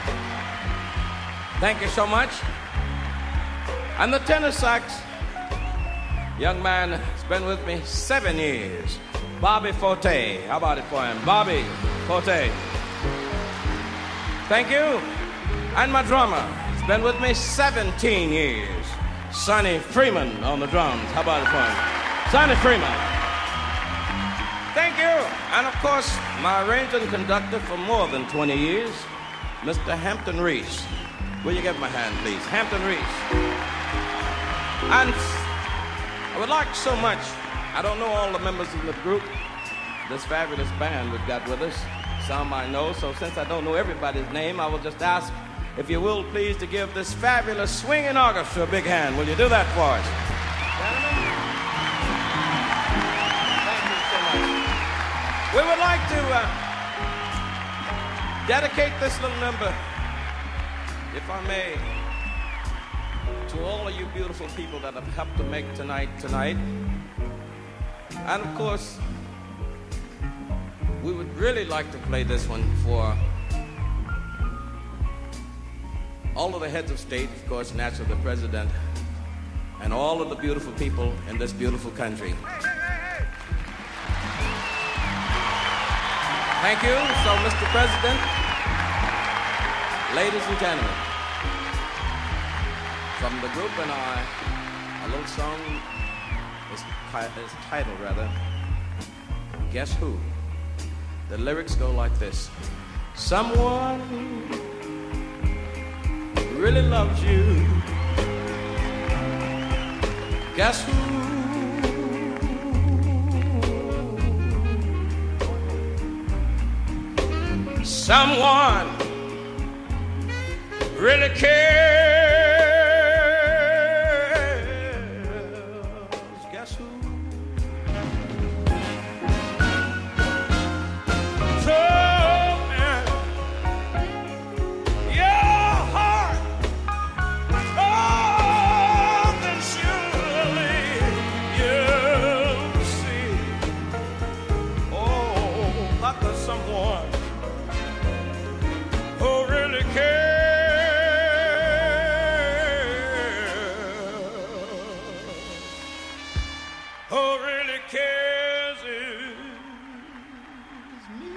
Thank you so much. And the tenor sax, young man has been with me 7 years, Bobby Forte. How about it for him? Bobby Forte. Thank you. And my drummer has been with me 17 years, Sonny Freeman on the drums. How about it for him? Sonny Freeman. Thank you. And of course, my arranger and conductor for more than 20 years, Mr. Hampton Reese. Will you give him a hand, please? Hampton Reese. And I would like so much, I don't know all the members of the group, this fabulous band we've got with us, some I know, so since I don't know everybody's name, I will just ask, if you will, please, to give this fabulous swinging orchestra a big hand. Will you do that for us? Gentlemen? Thank you so much. We would like to dedicate this little number, if I may, to all of you beautiful people that have helped to make tonight. And of course, we would really like to play this one for all of the heads of state, of course, naturally the president, and all of the beautiful people in this beautiful country. Thank you. So, Mr. President, ladies and gentlemen, from the group and I, a little song is titled, Guess Who? The lyrics go like this. Someone really loves you. Guess who? Someone really cares. Guess who? So, your heart, oh, then surely you'll see. Oh, that there's someone who really cares, who really cares is me.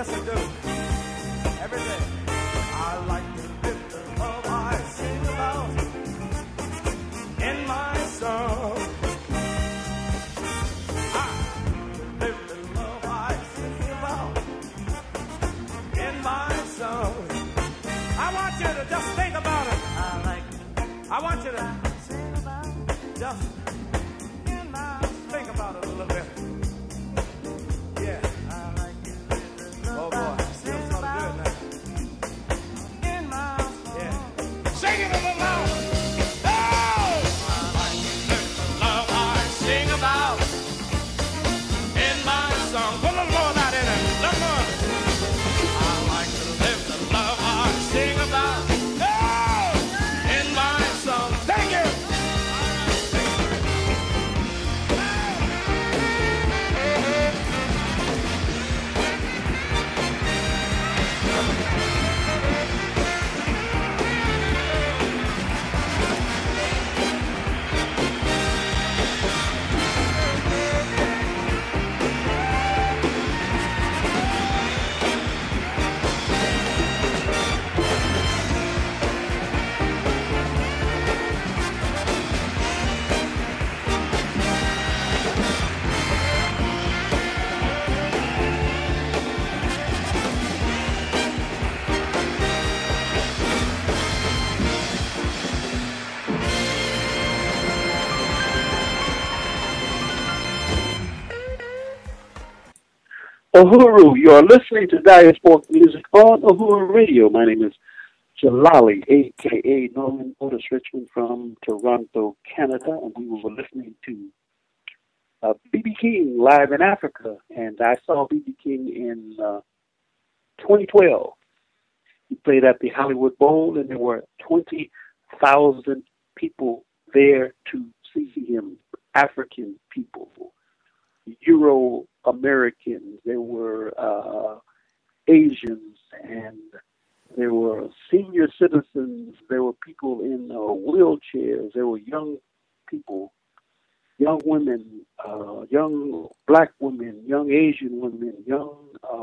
Yes, I do. Every day. I like to live the love I sing about in my song. I live the love I sing about in my song. I want you to just think about it. I want you to sing about it. Just think about it a little bit. Yeah. Oh boy, feels so good now. Yeah. Sing it a little louder. Oh! I like the love I sing about in my song. Put a little more of that in it. A little more. I like to live the love I sing about. Oh! In my song. Thank you. Uhuru, you are listening to Diasporic Music on Uhuru Radio. My name is Jalali, a.k.a. Norman Otis Richmond from Toronto, Canada, and we were listening to B.B. King live in Africa, and I saw B.B. King in 2012. He played at the Hollywood Bowl, and there were 20,000 people there to see him, African people, Euro-Americans, there were Asians, and there were senior citizens, there were people in wheelchairs, there were young people, young women, young black women, young Asian women, young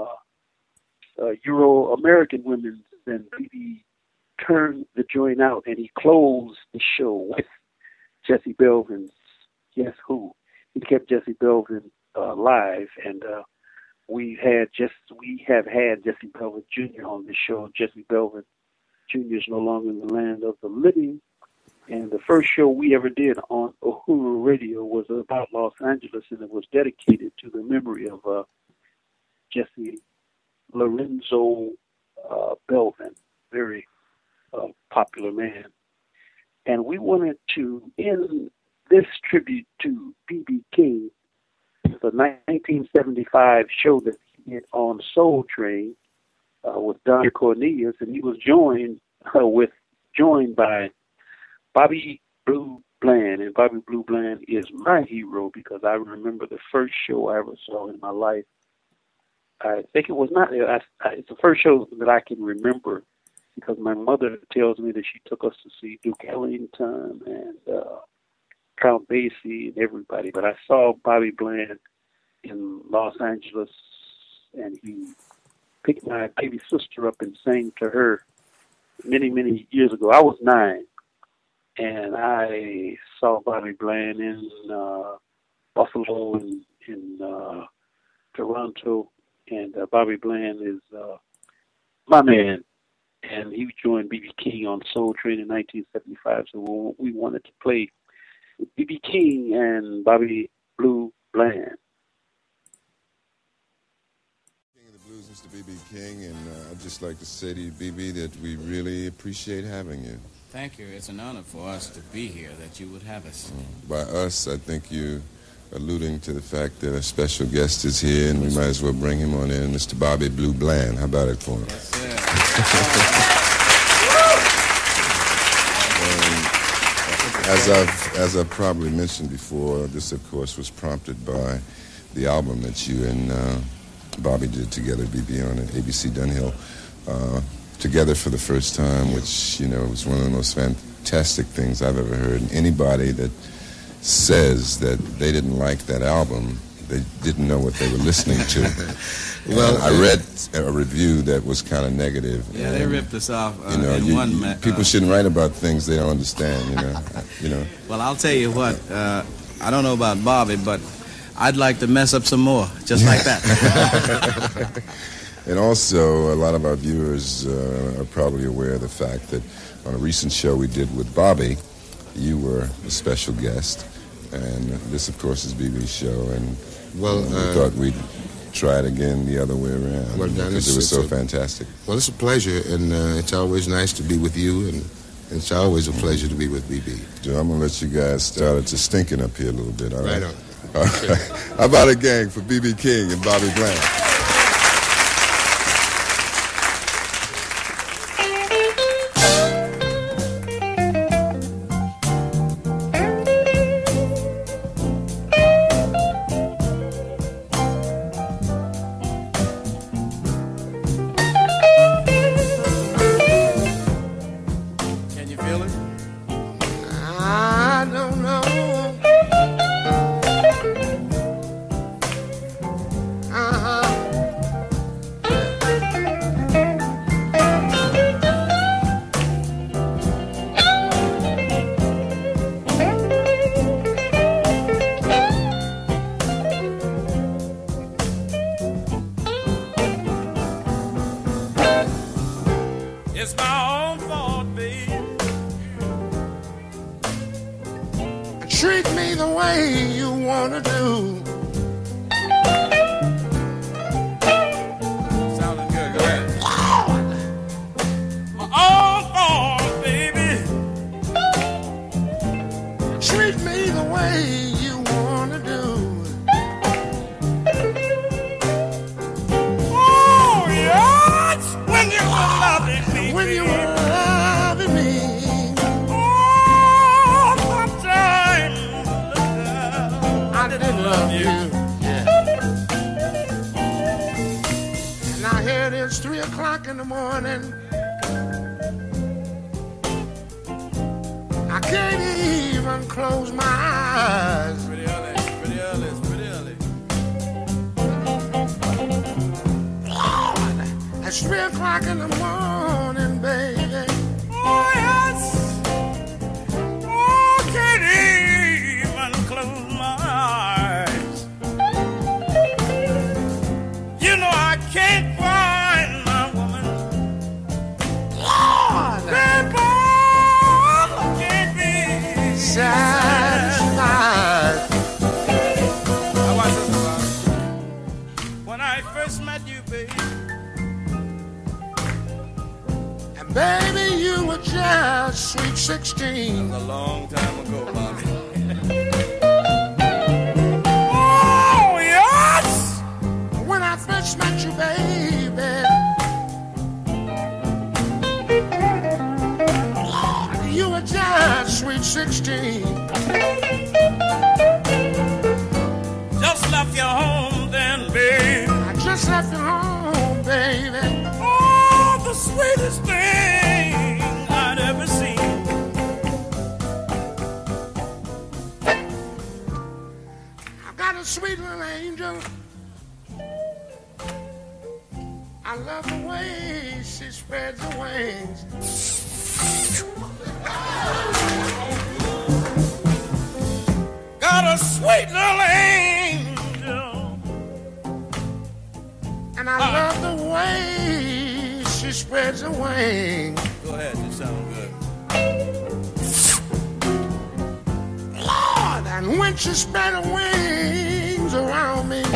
Euro-American women, and he turned the joint out, and he closed the show with Jesse Belvin's Guess Who. He kept Jesse Belvin live, and we have had Jesse Belvin Jr. on the show. Jesse Belvin Jr. is no longer in the land of the living, and the first show we ever did on Uhuru Radio was about Los Angeles, and it was dedicated to the memory of Jesse Lorenzo Belvin, very popular man. And we wanted to end this tribute to B.B. King, the 1975 show that he did on Soul Train with Don Cornelius, and he was joined by Bobby Blue Bland, and Bobby Blue Bland is my hero because I remember the first show I ever saw in my life. I think it was not. It's the first show that I can remember because my mother tells me that she took us to see Duke Ellington and Count Basie and everybody. But I saw Bobby Bland in Los Angeles, and he picked my baby sister up and sang to her many, many years ago. I was 9, and I saw Bobby Bland in Buffalo and in Toronto. And Bobby Bland is my man, and he joined B.B. King on Soul Train in 1975. So we wanted to play B.B. King and Bobby Blue Bland. King of the Blues, Mr. B.B. King, and I'd just like to say to you, B.B., that we really appreciate having you. Thank you. It's an honor for us to be here, that you would have us. By us, I think you alluding to the fact that a special guest is here, and we might as well bring him on in, Mr. Bobby Blue Bland. How about it for him? Yes, sir. As I've probably mentioned before, this, of course, was prompted by the album that you and Bobby did together, BB, on it, ABC Dunhill, together for the first time, which, was one of the most fantastic things I've ever heard. And anybody that says that they didn't like that album they didn't know what they were listening to. Well, I read a review that was kind of negative. Yeah, they ripped us off. People shouldn't write about things they don't understand. Well, I'll tell you what. I don't know about Bobby, but I'd like to mess up some more, just like that. And also, a lot of our viewers are probably aware of the fact that on a recent show we did with Bobby, you were a special guest, and this, of course, is BB's show, and we thought we'd try it again the other way around because it was so fantastic. Well, it's a pleasure, and it's always nice to be with you, and it's always a pleasure to be with BB. Joe, I'm going to let you guys start it to stinking up here a little bit, all right? Right on. All right. How about a gang for BB King and Bobby Bland? Baby, you were just sweet 16. That was a long time ago, Bobby. Oh, yes! When I first met you, baby, you were just sweet 16. Just left your home then, babe. I just left your home, baby. The sweetest thing I'd ever seen. I've got a sweet little angel. I love the way she spreads her wings. Got a sweet little angel. And I love the way she spreads her wings. Go ahead, you sound good. Lord, and when she spread her wings around me,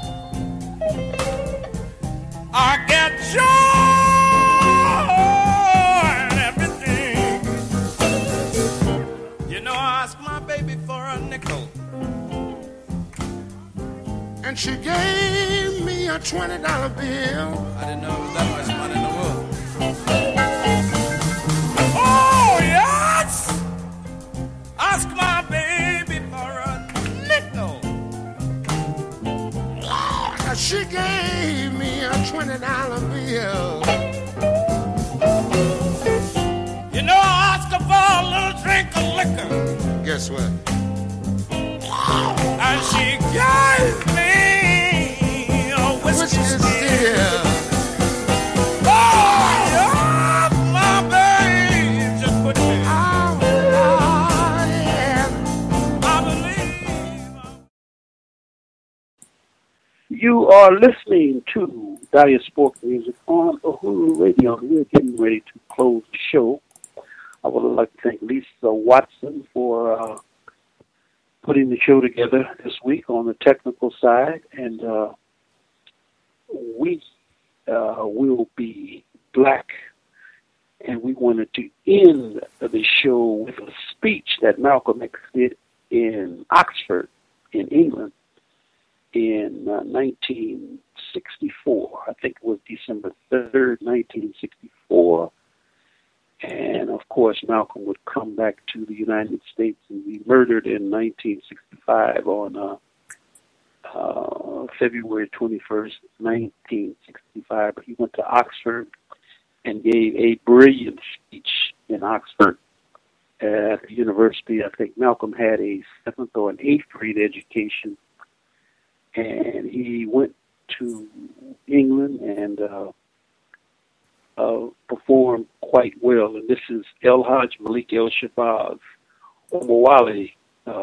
I get joy and everything. You know, I asked my baby for a nickel, and she gave me a $20 bill. I didn't know it was that much money in the world. Oh, yes! Ask my baby for a nickel. Lord, she gave me a $20 bill. You know, I asked her for a little drink of liquor. Guess what? And she gave me You are listening to Diasporic Music on Uhuru Radio. We're getting ready to close the show. I would like to thank Lisa Watson for putting the show together this week on the technical side, and we will be black, and we wanted to end the show with a speech that Malcolm X did in Oxford, in England, in 1964. I think it was December 3rd, 1964. And, of course, Malcolm would come back to the United States and be murdered in 1965 on February 21st, 1965. He went to Oxford and gave a brilliant speech in Oxford at the university. I think Malcolm had a 7th or an 8th grade education. And he went to England and performed quite well. And this is El Hajj Malik El Shabazz Omowale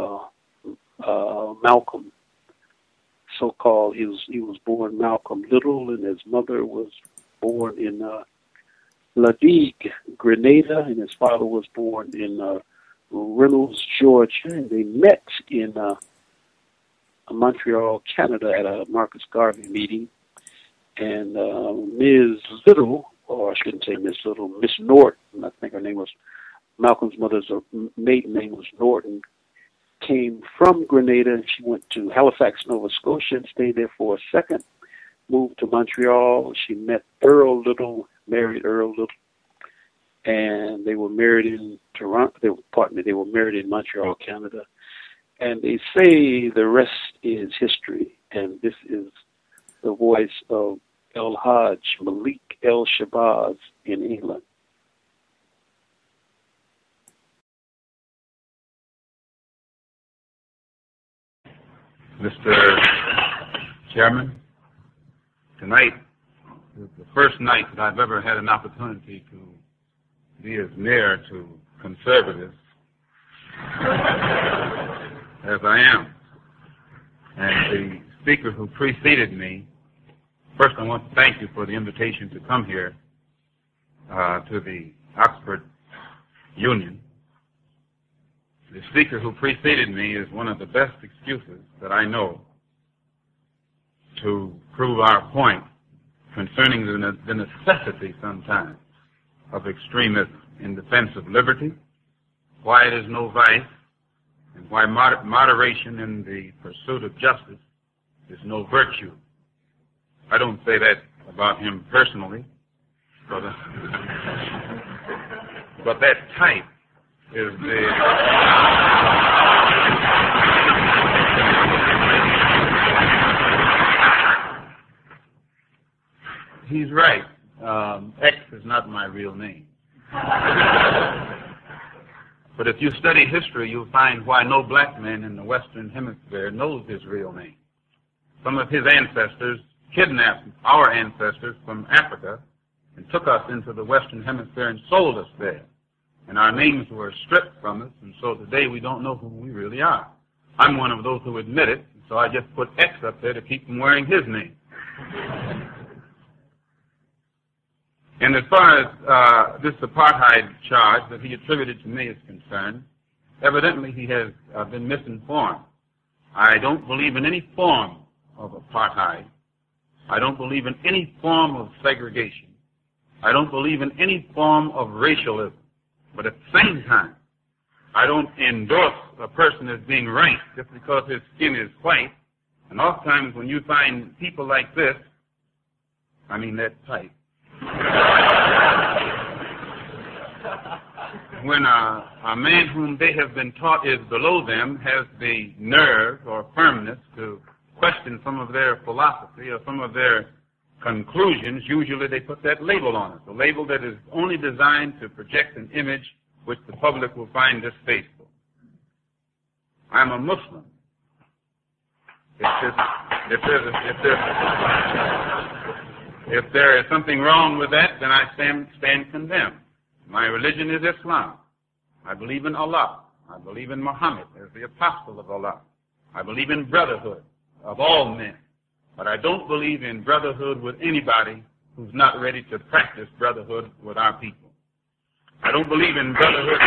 Malcolm, so-called. He was born Malcolm Little, and his mother was born in Ladigue, Grenada, and his father was born in Reynolds, Georgia. And they met in Montreal, Canada, at a Marcus Garvey meeting. And Ms. Little, or I shouldn't say Miss Little, Miss Norton, I think her name was, Malcolm's mother's maiden name was Norton, came from Grenada, and she went to Halifax, Nova Scotia, and stayed there for a second, moved to Montreal. She met Earl Little, married Earl Little, and they were married in Toronto. They were married in Montreal, Canada. And they say the rest is history, and this is the voice of El Hajj Malik El Shabazz in England. Mr. Chairman, tonight is the first night that I've ever had an opportunity to be as near to conservatives as I am. And the speaker who preceded me, first I want to thank you for the invitation to come here to the Oxford Union. The speaker who preceded me is one of the best excuses that I know to prove our point concerning the necessity sometimes of extremism in defense of liberty, why it is no vice, and why moderation in the pursuit of justice is no virtue. I don't say that about him personally, but that type is he's right. X is not my real name. But if you study history, you'll find why no black man in the Western Hemisphere knows his real name. Some of his ancestors kidnapped our ancestors from Africa and took us into the Western Hemisphere and sold us there. And our names were stripped from us, and so today we don't know who we really are. I'm one of those who admit it, so I just put X up there to keep from wearing his name. And as far as this apartheid charge that he attributed to me is concerned, evidently he has been misinformed. I don't believe in any form of apartheid. I don't believe in any form of segregation. I don't believe in any form of racialism. But at the same time, I don't endorse a person as being ranked just because his skin is white. And oftentimes when you find people like this, I mean that type, when a man whom they have been taught is below them has the nerve or firmness to question some of their philosophy or some of their conclusions, usually they put that label on it, a label that is only designed to project an image which the public will find distasteful. I'm a Muslim. If there is something wrong with that, then I stand condemned. My religion is Islam. I believe in Allah. I believe in Muhammad as the apostle of Allah. I believe in brotherhood of all men. But I don't believe in brotherhood with anybody who's not ready to practice brotherhood with our people. I don't believe in brotherhood.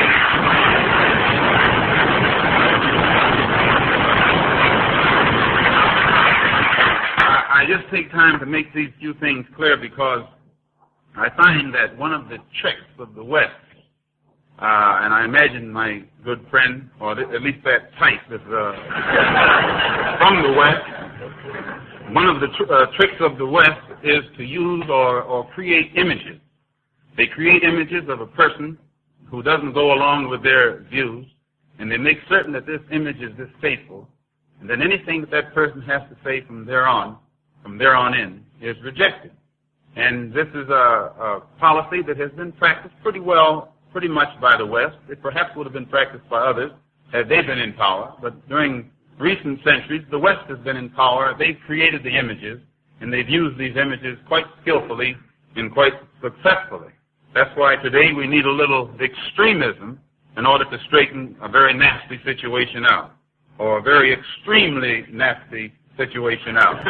I just take time to make these few things clear because I find that one of the tricks of the West, and I imagine my good friend, or at least that type is from the West, one of the tricks of the West is to use or create images. They create images of a person who doesn't go along with their views, and they make certain that this image is distasteful, and then anything that person has to say from there on in, is rejected. And this is a policy that has been practiced pretty much by the West. It perhaps would have been practiced by others had they been in power, but during recent centuries, the West has been in power. They've created the images, and they've used these images quite skillfully and quite successfully. That's why today we need a little extremism in order to straighten a very nasty situation out, or a very extremely nasty situation out.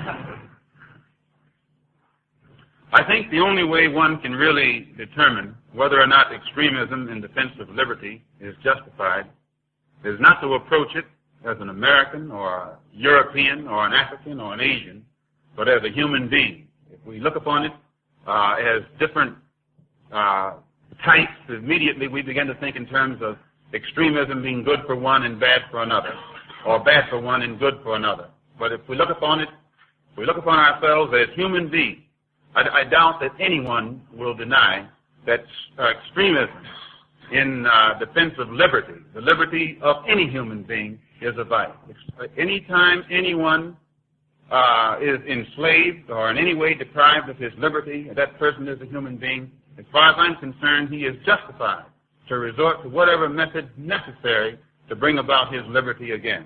I think the only way one can really determine whether or not extremism in defense of liberty is justified is not to approach it as an American or a European or an African or an Asian, but as a human being. If we look upon it as different types, immediately we begin to think in terms of extremism being good for one and bad for another, or bad for one and good for another. But if we look upon it, if we look upon ourselves as human beings, I doubt that anyone will deny that extremism in defense of liberty, the liberty of any human being, is a vice. Anytime anyone is enslaved or in any way deprived of his liberty, that person is a human being. As far as I'm concerned, he is justified to resort to whatever method necessary to bring about his liberty again.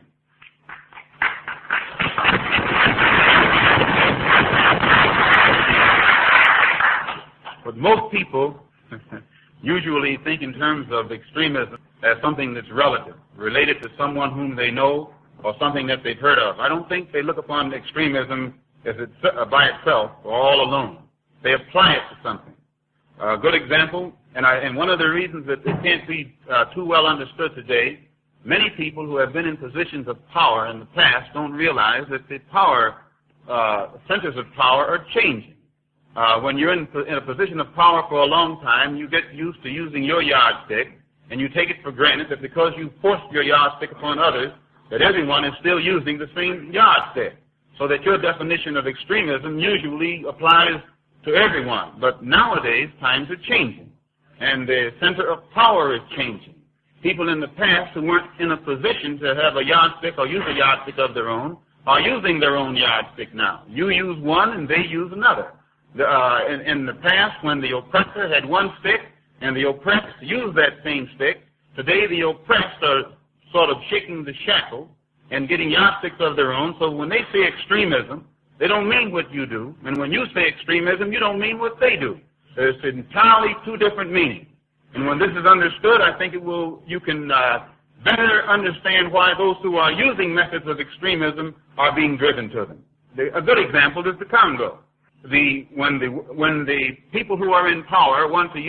But most people usually think in terms of extremism as something that's relative, related to someone whom they know or something that they've heard of. I don't think they look upon extremism as by itself or all alone. They apply it to something. A good example, and one of the reasons that it can't be too well understood today, many people who have been in positions of power in the past don't realize that the power, centers of power are changing. When you're in a position of power for a long time, you get used to using your yardstick, and you take it for granted that because you forced your yardstick upon others, that everyone is still using the same yardstick. So that your definition of extremism usually applies to everyone. But nowadays, times are changing, and the center of power is changing. People in the past who weren't in a position to have a yardstick or use a yardstick of their own are using their own yardstick now. You use one, and they use another. In the past, when the oppressor had one stick and the oppressed used that same stick, today the oppressed are sort of shaking the shackle and getting yardsticks of their own. So when they say extremism, they don't mean what you do. And when you say extremism, you don't mean what they do. There's entirely two different meanings. And when this is understood, I think you can better understand why those who are using methods of extremism are being driven to them. A good example is the Congo. When the people who are in power want to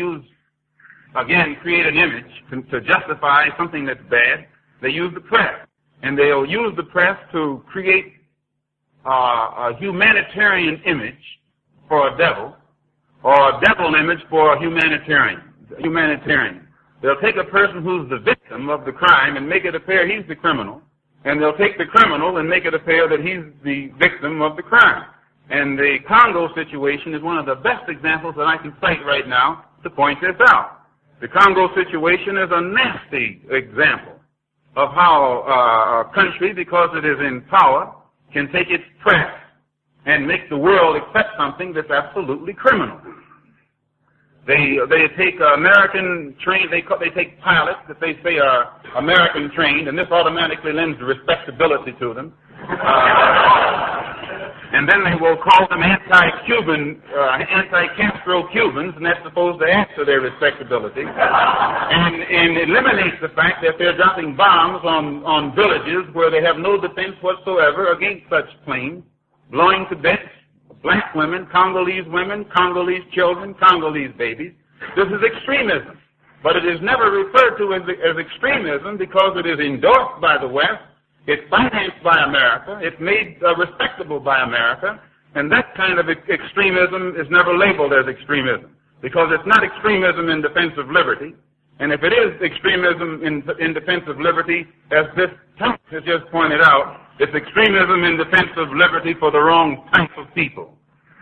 create an image to justify something that's bad, they use the press. And they'll use the press to create a humanitarian image for a devil, or a devil image for a humanitarian. They'll take a person who's the victim of the crime and make it appear he's the criminal, and they'll take the criminal and make it appear that he's the victim of the crime. And the Congo situation is one of the best examples that I can cite right now to point this out. The Congo situation is a nasty example of how a country, because it is in power, can take its press and make the world accept something that's absolutely criminal. They take American trained, they take pilots that they say are American trained, and this automatically lends respectability to them. And then they will call them anti-Cuban, anti-Castro Cubans, and that's supposed to add to their respectability. And eliminates the fact that they're dropping bombs on villages where they have no defense whatsoever against such claims. blowing to bits black women, Congolese children, Congolese babies. This is extremism. But it is never referred to as extremism because it is endorsed by the West, it's financed by America, it's made respectable by America, and that kind of extremism is never labeled as extremism because it's not extremism in defense of liberty. And if it is extremism in defense of liberty, as this text has just pointed out, it's extremism in defense of liberty for the wrong type of people.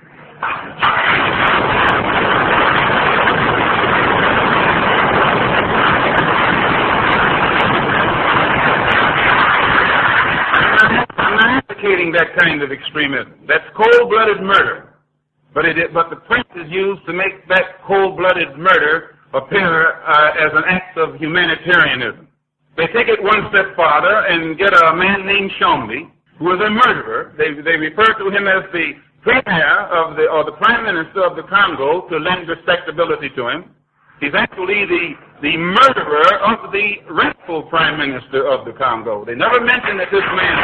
I'm not advocating that kind of extremism. That's cold-blooded murder. But the press is used to make that cold-blooded murder appear as an act of humanitarianism. They take it one step farther and get a man named Shombi, who is a murderer. They refer to him as the premier or the prime minister of the Congo to lend respectability to him. He's actually the murderer of the rightful prime minister of the Congo. They never mention that this man...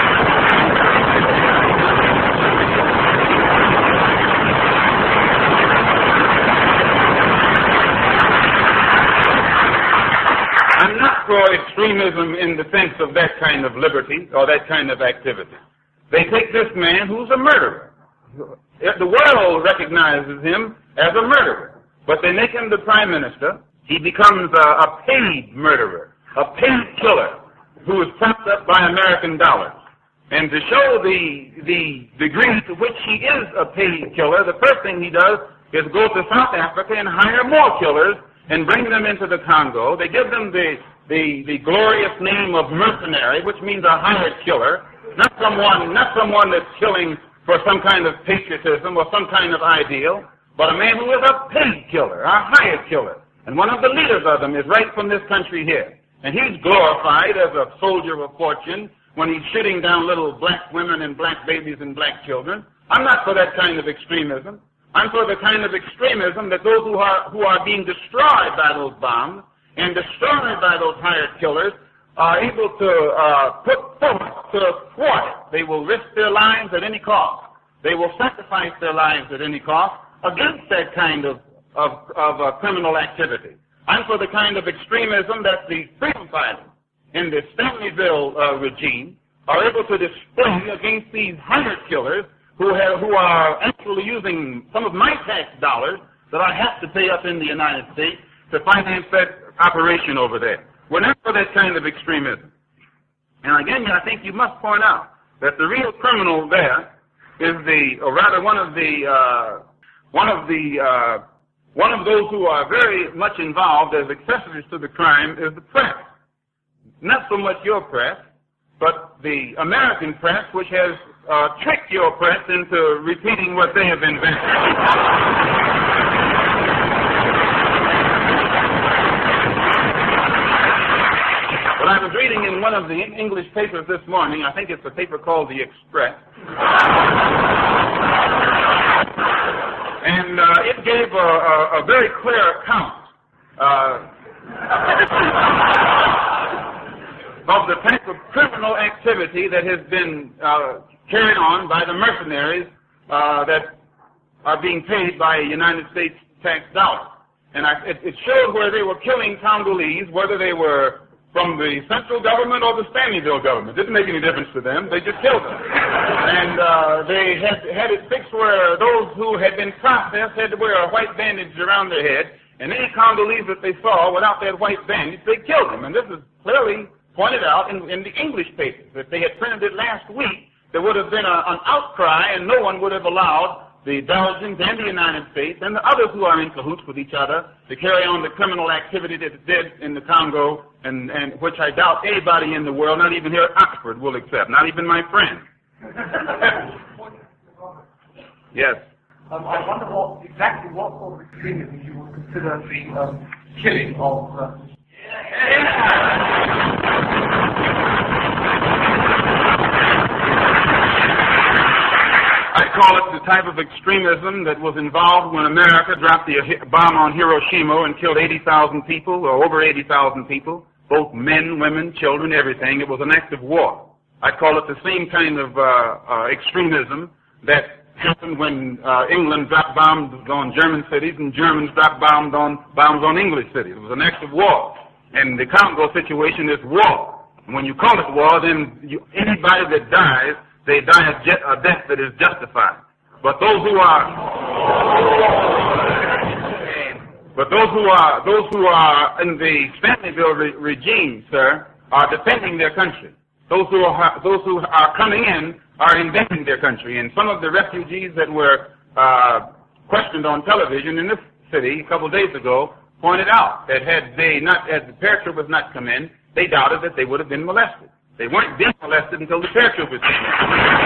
I'm not for extremism in defense of that kind of liberty or that kind of activity. They take this man who's a murderer. The world recognizes him as a murderer. But they make him the prime minister. He becomes a paid murderer, a paid killer who is propped up by American dollars. And to show the degree to which he is a paid killer, the first thing he does is go to South Africa and hire more killers and bring them into the Congo. They give them the glorious name of mercenary, which means a hired killer, not someone that's killing for some kind of patriotism or some kind of ideal, but a man who is a paid killer, a hired killer. And one of the leaders of them is right from this country here. And he's glorified as a soldier of fortune when he's shooting down little black women and black babies and black children. I'm not for that kind of extremism. I'm for the kind of extremism that those who are being destroyed by those bombs and destroyed by those hired killers are able to put forth to thwart it. They will risk their lives at any cost. They will sacrifice their lives at any cost against that kind of criminal activity. I'm for the kind of extremism that the freedom fighters in the Stanleyville regime are able to display against these hired killers who are actually using some of my tax dollars that I have to pay up in the United States to finance that operation over there. We're not for that kind of extremism. And again, I think you must point out that the real criminal there is one of those who are very much involved as accessories to the crime is the press. Not so much your press, but the American press, which has tricked your press into repeating what they have invented. But I was reading in one of the English papers this morning, I think it's a paper called The Express, and it gave a very clear account of the type of criminal activity that has been carried on by the mercenaries that are being paid by United States tax dollars. And it showed where they were killing Congolese, whether they were from the central government or the Stanleyville government. It didn't make any difference to them. They just killed them. And they had it fixed where those who had been processed had to wear a white bandage around their head, and any Congolese that they saw without that white bandage, they killed them. And this is clearly pointed out in the English papers. If they had printed it last week, there would have been an outcry, and no one would have allowed the Belgians and the United States and the others who are in cahoots with each other to carry on the criminal activity that it did in the Congo, and which I doubt anybody in the world, not even here at Oxford, will accept, not even my friends. Yes. I wonder exactly what sort of extremism you would consider the killing of... I call it the type of extremism that was involved when America dropped the bomb on Hiroshima and killed 80,000 people, or over 80,000 people, both men, women, children, everything. It was an act of war. I call it the same kind of extremism that happened when England dropped bombs on German cities and Germans dropped bombs on English cities. It was an act of war. And the Congo situation is war. And when you call it war, then anybody that dies, they die a death that is justified. But those who are in the Stanleyville regime, sir, are defending their country. Those who are coming in are invading their country. And some of the refugees that were questioned on television in this city a couple of days ago pointed out that had the paratroopers not come in, they doubted that they would have been molested. They weren't being molested until the paratroopers came in.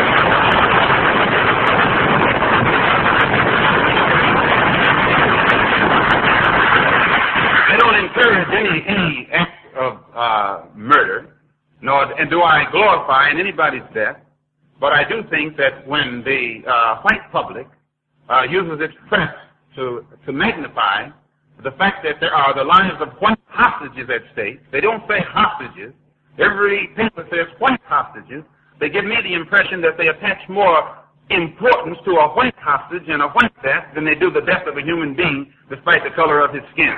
I don't encourage any act of murder, nor do I glorify in anybody's death, but I do think that when the white public uses its press to magnify the fact that there are the lives of white hostages at stake, they don't say hostages. Every paper says white hostages. They give me the impression that they attach more importance to a white hostage and a white death than they do the death of a human being, despite the color of his skin.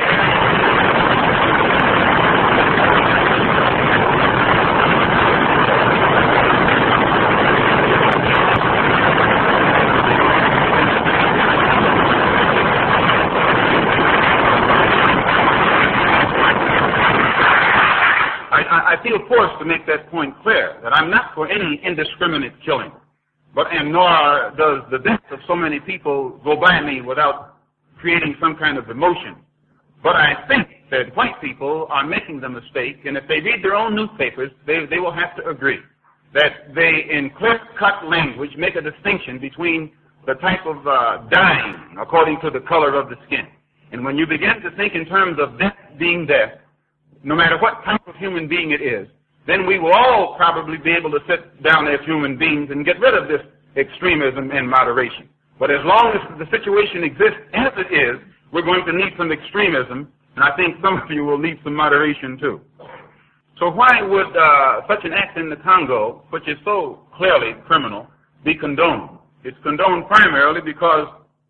I feel forced to make that point clear, that I'm not for any indiscriminate killing, and nor does the death of so many people go by me without creating some kind of emotion. But I think that white people are making the mistake, and if they read their own newspapers, they will have to agree that they, in clear-cut language, make a distinction between the type of dying according to the color of the skin. And when you begin to think in terms of death being death, no matter what type of human being it is, then we will all probably be able to sit down as human beings and get rid of this extremism and moderation. But as long as the situation exists as it is, we're going to need some extremism, and I think some of you will need some moderation too. So why would such an act in the Congo, which is so clearly criminal, be condoned? It's condoned primarily because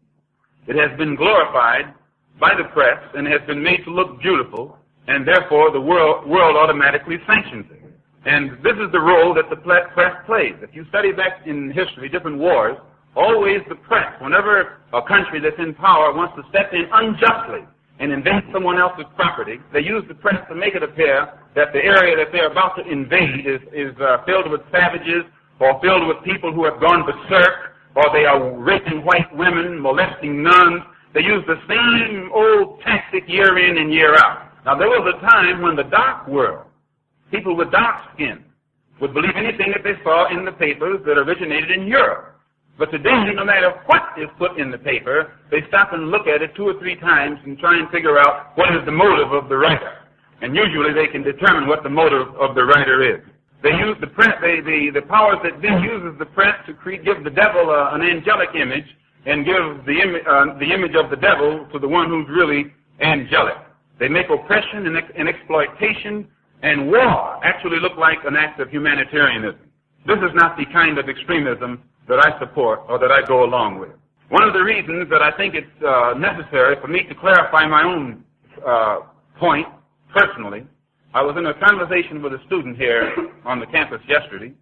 it has been glorified by the press and has been made to look beautiful, and therefore the world automatically sanctions it. And this is the role that the press plays. If you study back in history, different wars, always the press, whenever a country that's in power wants to step in unjustly and invade someone else's property, they use the press to make it appear that the area that they're about to invade is filled with savages or filled with people who have gone berserk, or they are raping white women, molesting nuns. They use the same old tactic year in and year out. Now, there was a time when the dark world, people with dark skin, would believe anything that they saw in the papers that originated in Europe. But today, no matter what is put in the paper, they stop and look at it 2 or 3 times and try and figure out what is the motive of the writer. And usually they can determine what the motive of the writer is. They use the press, the powers that be uses the press to give the devil an angelic image and give the image of the devil to the one who's really angelic. They make oppression and exploitation and war actually look like an act of humanitarianism. This is not the kind of extremism that I support or that I go along with. One of the reasons that I think it's necessary for me to clarify my own point personally, I was in a conversation with a student here on the campus yesterday,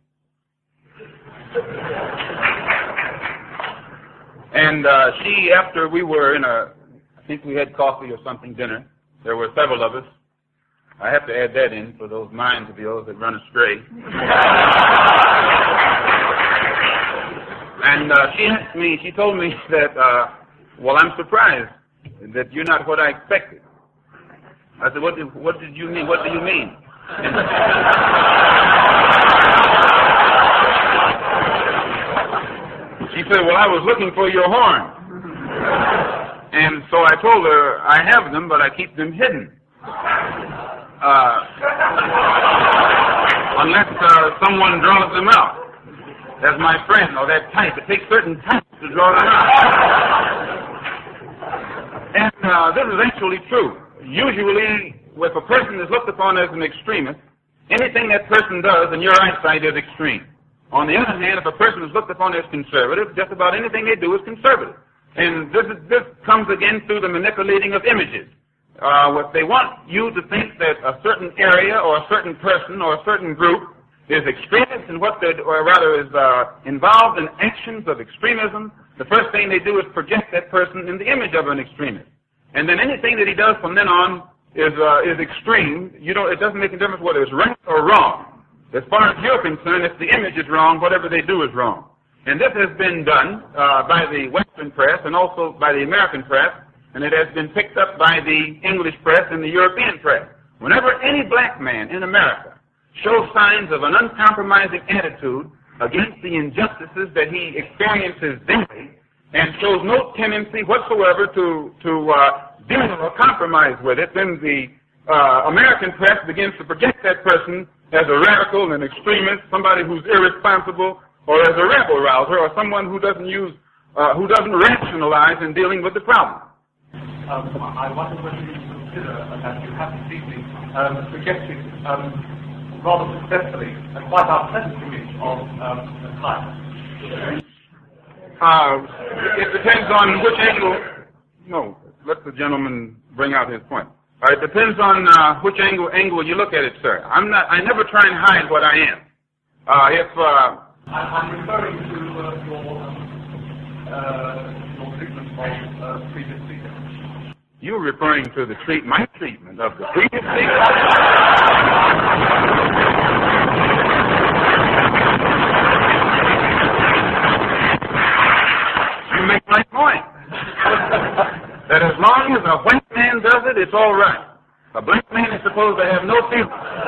and she, after we were in I think we had coffee or something, dinner, there were several of us. I have to add that in for those minds of yours that run astray. And she told me that, well, I'm surprised that you're not what I expected. I said, what did you mean? What do you mean? She said, well, I was looking for your horn. And so I told her, I have them, but I keep them hidden. Unless someone draws them out. As my friend, or that type. It takes certain types to draw them out. And this is actually true. Usually, if a person is looked upon as an extremist, anything that person does in your eyesight is extreme. On the other hand, if a person is looked upon as conservative, just about anything they do is conservative. And this comes again through the manipulating of images. What they want you to think that a certain area or a certain person or a certain group is extremist and or rather is involved in actions of extremism. The first thing they do is project that person in the image of an extremist. And then anything that he does from then on is extreme. It doesn't make a difference whether it's right or wrong. As far as you're concerned, if the image is wrong, whatever they do is wrong. And this has been done by the Western press and also by the American press, and it has been picked up by the English press and the European press. Whenever any black man in America shows signs of an uncompromising attitude against the injustices that he experiences daily and shows no tendency whatsoever to deal or compromise with it, then the American press begins to project that person as a radical and extremist, somebody who's irresponsible, or as a rebel rouser, or someone who doesn't rationalize in dealing with the problem. I wonder whether you consider that you have this evening projected rather successfully a quite unpleasant image of the climate. It depends on which angle. No, let the gentleman bring out his point. It depends on which angle you look at it, sir. I never try and hide what I am. I'm referring to your treatment of previous speaker. You're referring to my treatment of the previous speaker? You make my point. That as long as a white man does it, it's all right. A black man is supposed to have no feelings.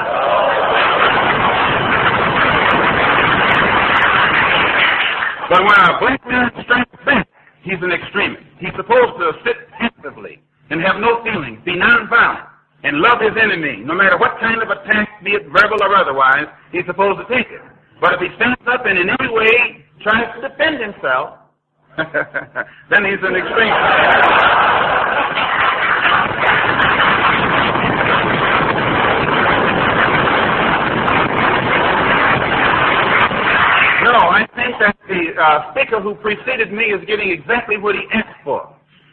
But when a black man strikes back, he's an extremist. He's supposed to sit passively and have no feelings, be nonviolent, and love his enemy. No matter what kind of attack, be it verbal or otherwise, he's supposed to take it. But if he stands up and in any way tries to defend himself, then he's an extremist. No, I think that the speaker who preceded me is getting exactly what he asked for.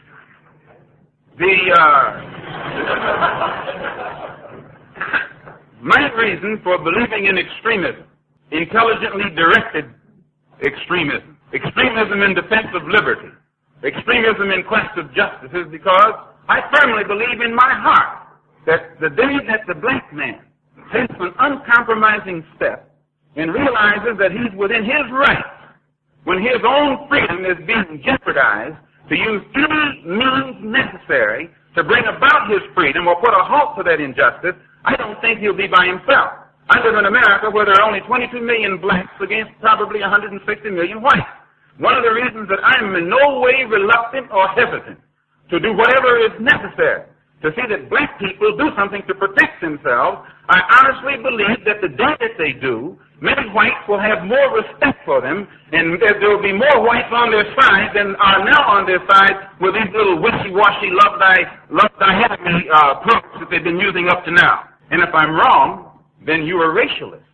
My reason for believing in extremism, intelligently directed extremism, extremism in defense of liberty, extremism in quest of justice, is because I firmly believe in my heart that the day that the black man takes an uncompromising step and realizes that he's within his rights, when his own freedom is being jeopardized, to use any means necessary to bring about his freedom or put a halt to that injustice, I don't think he'll be by himself. I live in America where there are only 22 million blacks against probably 160 million whites. One of the reasons that I'm in no way reluctant or hesitant to do whatever is necessary to see that black people do something to protect themselves, I honestly believe that the day that they do, many whites will have more respect for them, and there will be more whites on their side than are now on their side with these little wishy-washy love thy enemy approach that they've been using up to now. And if I'm wrong, then you're a racialist.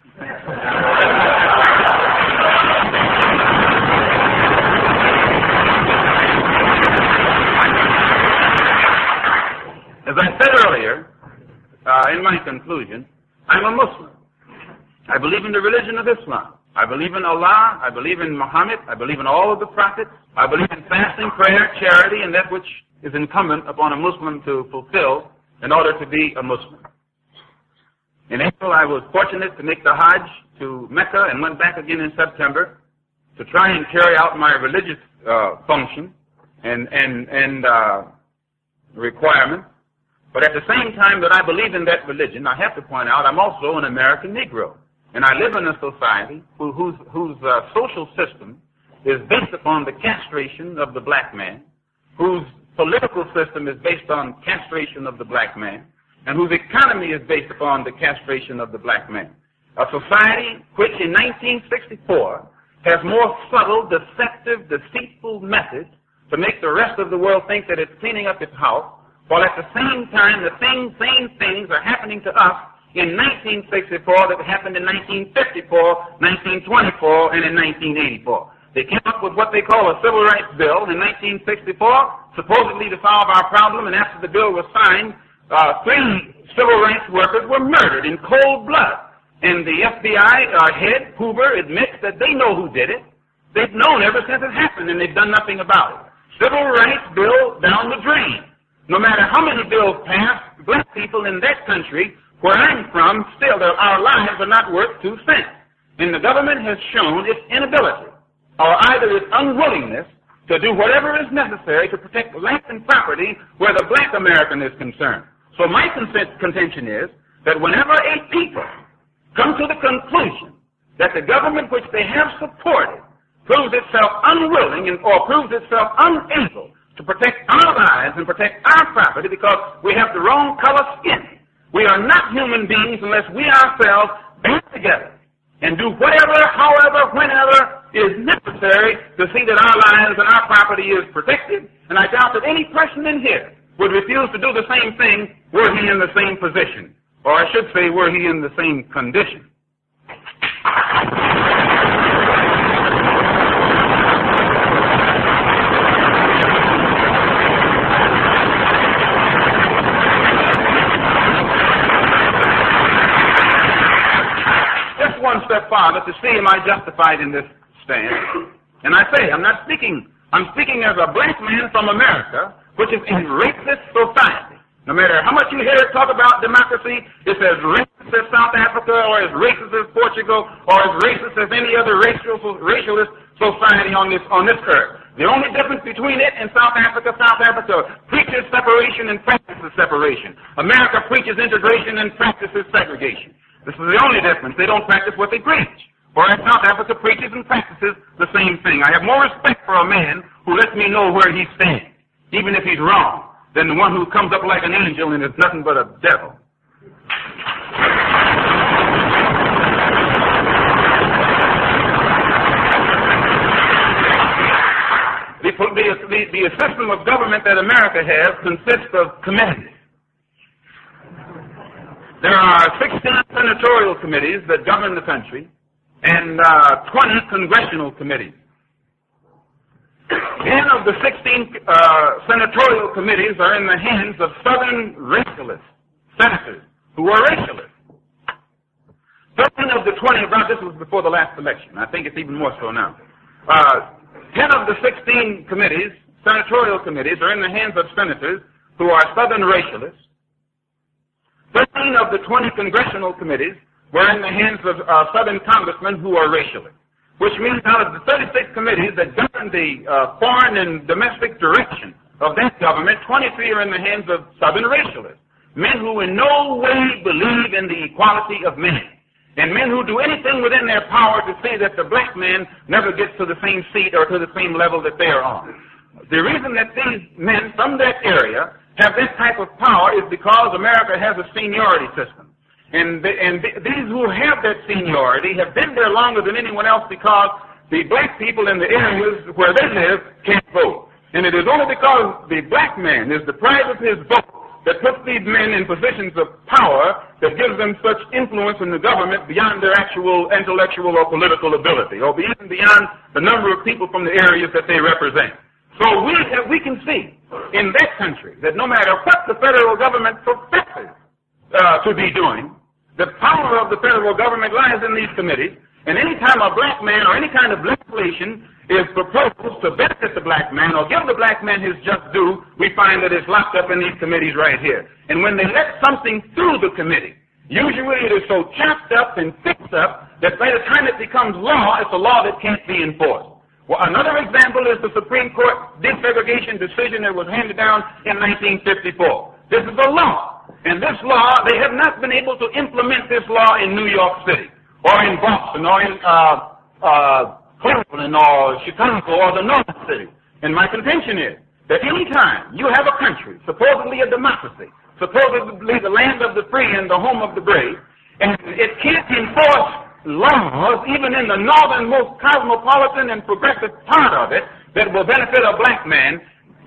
As I said earlier, in my conclusion, I'm a Muslim. I believe in the religion of Islam. I believe in Allah. I believe in Muhammad. I believe in all of the prophets. I believe in fasting, prayer, charity, and that which is incumbent upon a Muslim to fulfill in order to be a Muslim. In April, I was fortunate to make the Hajj to Mecca and went back again in September to try and carry out my religious function and requirements. But at the same time that I believe in that religion, I have to point out I'm also an American Negro. And I live in a society whose social system is based upon the castration of the black man, whose political system is based on castration of the black man, and whose economy is based upon the castration of the black man. A society which in 1964 has more subtle, deceptive, deceitful methods to make the rest of the world think that it's cleaning up its house, while at the same time the same things are happening to us in 1964 that happened in 1954, 1924, and in 1984. They came up with what they call a civil rights bill in 1964, supposedly to solve our problem, and after the bill was signed, 3 civil rights workers were murdered in cold blood. And the FBI head, Hoover, admits that they know who did it. They've known ever since it happened, and they've done nothing about it. Civil rights bill down the drain. No matter how many bills pass, black people in that country, where I'm from, still our lives are not worth 2 cents. And the government has shown its inability, or either its unwillingness, to do whatever is necessary to protect life and property where the black American is concerned. So my contention is that whenever a people come to the conclusion that the government which they have supported proves itself unwilling or proves itself unable to protect our lives and protect our property because we have the wrong color skin. We are not human beings unless we ourselves band together and do whatever, however, whenever is necessary to see that our lives and our property is protected. And I doubt that any person in here would refuse to do the same thing were he in the same position. Or I should say, were he in the same condition. One step farther to see am I justified in this stand. And I say, I'm speaking as a black man from America, which is a racist society. No matter how much you hear it talk about democracy, it's as racist as South Africa, or as racist as Portugal, or as racist as any other racialist society on this earth. The only difference between it and South Africa preaches separation and practices separation. America preaches integration and practices segregation. This is the only difference. They don't practice what they preach. Whereas South Africa preaches and practices the same thing. I have more respect for a man who lets me know where he stands, even if he's wrong, than the one who comes up like an angel and is nothing but a devil. The system of government that America has consists of committees. There are 16 senatorial committees that govern the country and 20 congressional committees. 10 of the 16 senatorial committees are in the hands of Southern racialist senators who are racialists. 13 of the 20, this was before the last election. I think it's even more so now. 10 of the 16 committees, senatorial committees, are in the hands of senators who are Southern racialists. 13 of the 20 congressional committees were in the hands of Southern congressmen who are racialists, which means out of the 36 committees that govern the foreign and domestic direction of that government, 23 are in the hands of Southern racialists, men who in no way believe in the equality of men, and men who do anything within their power to see that the black man never gets to the same seat or to the same level that they are on. The reason that these men from that area have this type of power is because America has a seniority system. And these who have that seniority have been there longer than anyone else because the black people in the areas where they live can't vote. And it is only because the black man is deprived of his vote that puts these men in positions of power that gives them such influence in the government beyond their actual intellectual or political ability, or even beyond the number of people from the areas that they represent. So we can see in that country that no matter what the federal government professes to be doing, the power of the federal government lies in these committees, and any time a black man or any kind of legislation is proposed to benefit the black man or give the black man his just due, we find that it's locked up in these committees right here. And when they let something through the committee, usually it is so chopped up and fixed up that by the time it becomes law, it's a law that can't be enforced. Well, another example is the Supreme Court desegregation decision that was handed down in 1954. This is a law, and this law, they have not been able to implement this law in New York City, or in Boston, or in Cleveland, or Chicago, or the North City. And my contention is that any time you have a country, supposedly a democracy, supposedly the land of the free and the home of the brave, and it can't enforce laws, even in the northernmost cosmopolitan and progressive part of it, that will benefit a black man,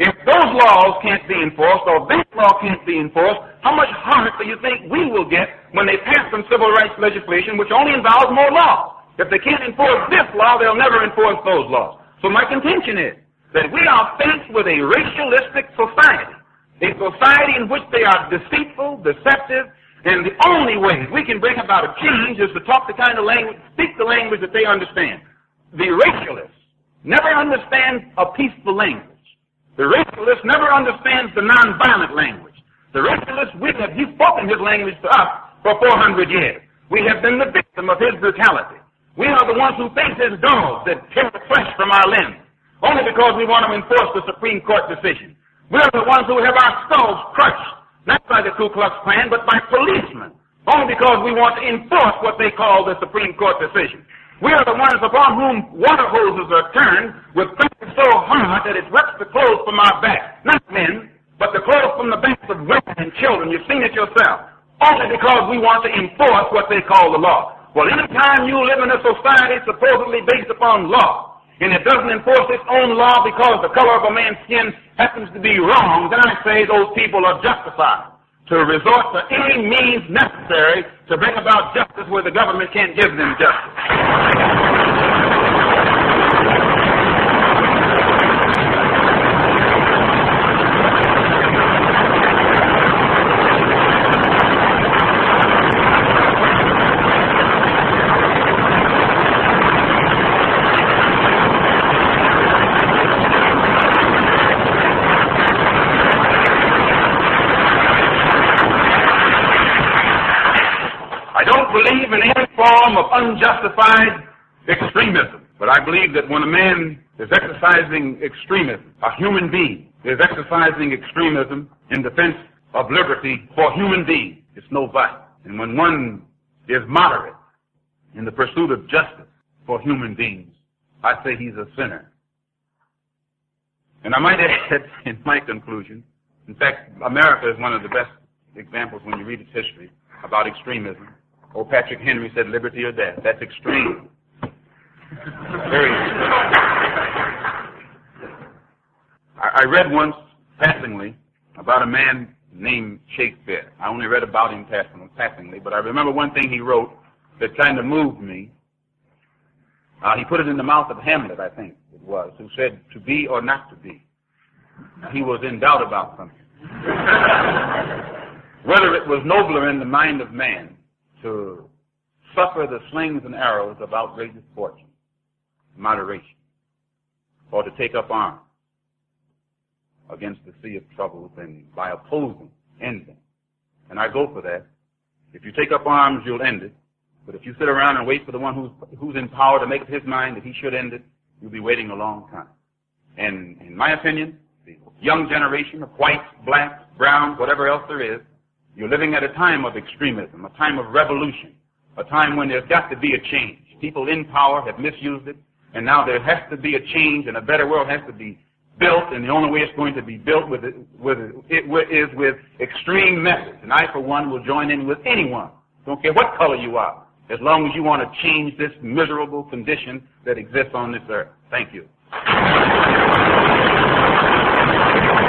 If those laws can't be enforced, or this law can't be enforced, how much heart do you think we will get when they pass some civil rights legislation which only involves more law? If they can't enforce this law, they'll never enforce those laws. So my contention is that we are faced with a racialistic society, a society in which they are deceitful, deceptive, and the only way we can bring about a change is to talk the kind of language, speak the language that they understand. The racialist never understands a peaceful language. The racialist never understands the nonviolent language. The racialist, he's spoken his language to us for 400 years. We have been the victim of his brutality. We are the ones who face his dogs that tear the flesh from our limbs, only because we want to enforce the Supreme Court decision. We are the ones who have our skulls crushed, not by the Ku Klux Klan, but by policemen, only because we want to enforce what they call the Supreme Court decision. We are the ones upon whom water hoses are turned with pressure so hard that it rips the clothes from our backs. Not men, but the clothes from the backs of women and children. You've seen it yourself. Only because we want to enforce what they call the law. Well, any time you live in a society supposedly based upon law, and it doesn't enforce its own law because the color of a man's skin happens to be wrong, then I say those people are justified to resort to any means necessary to bring about justice where the government can't give them justice. Believe in any form of unjustified extremism. But I believe that when a man is exercising extremism, a human being is exercising extremism in defense of liberty for human beings, it's no vice. And when one is moderate in the pursuit of justice for human beings, I say he's a sinner. And I might add in my conclusion, in fact, America is one of the best examples when you read its history about extremism. Oh, Patrick Henry said liberty or death. That's extreme. Very extreme. I read once, passingly, about a man named Shakespeare. I only read about him passingly, but I remember one thing he wrote that kind of moved me. He put it in the mouth of Hamlet, I think it was, who said, to be or not to be. He was in doubt about something. Whether it was nobler in the mind of man to suffer the slings and arrows of outrageous fortune, moderation, or to take up arms against the sea of troubles and by opposing, end them. And I go for that. If you take up arms, you'll end it. But if you sit around and wait for the one who's in power to make up his mind that he should end it, you'll be waiting a long time. And in my opinion, the young generation of whites, blacks, browns, whatever else there is, you're living at a time of extremism, a time of revolution, a time when there's got to be a change. People in power have misused it, and now there has to be a change, and a better world has to be built, and the only way it's going to be built is with extreme methods. And I, for one, will join in with anyone, don't care what color you are, as long as you want to change this miserable condition that exists on this earth. Thank you.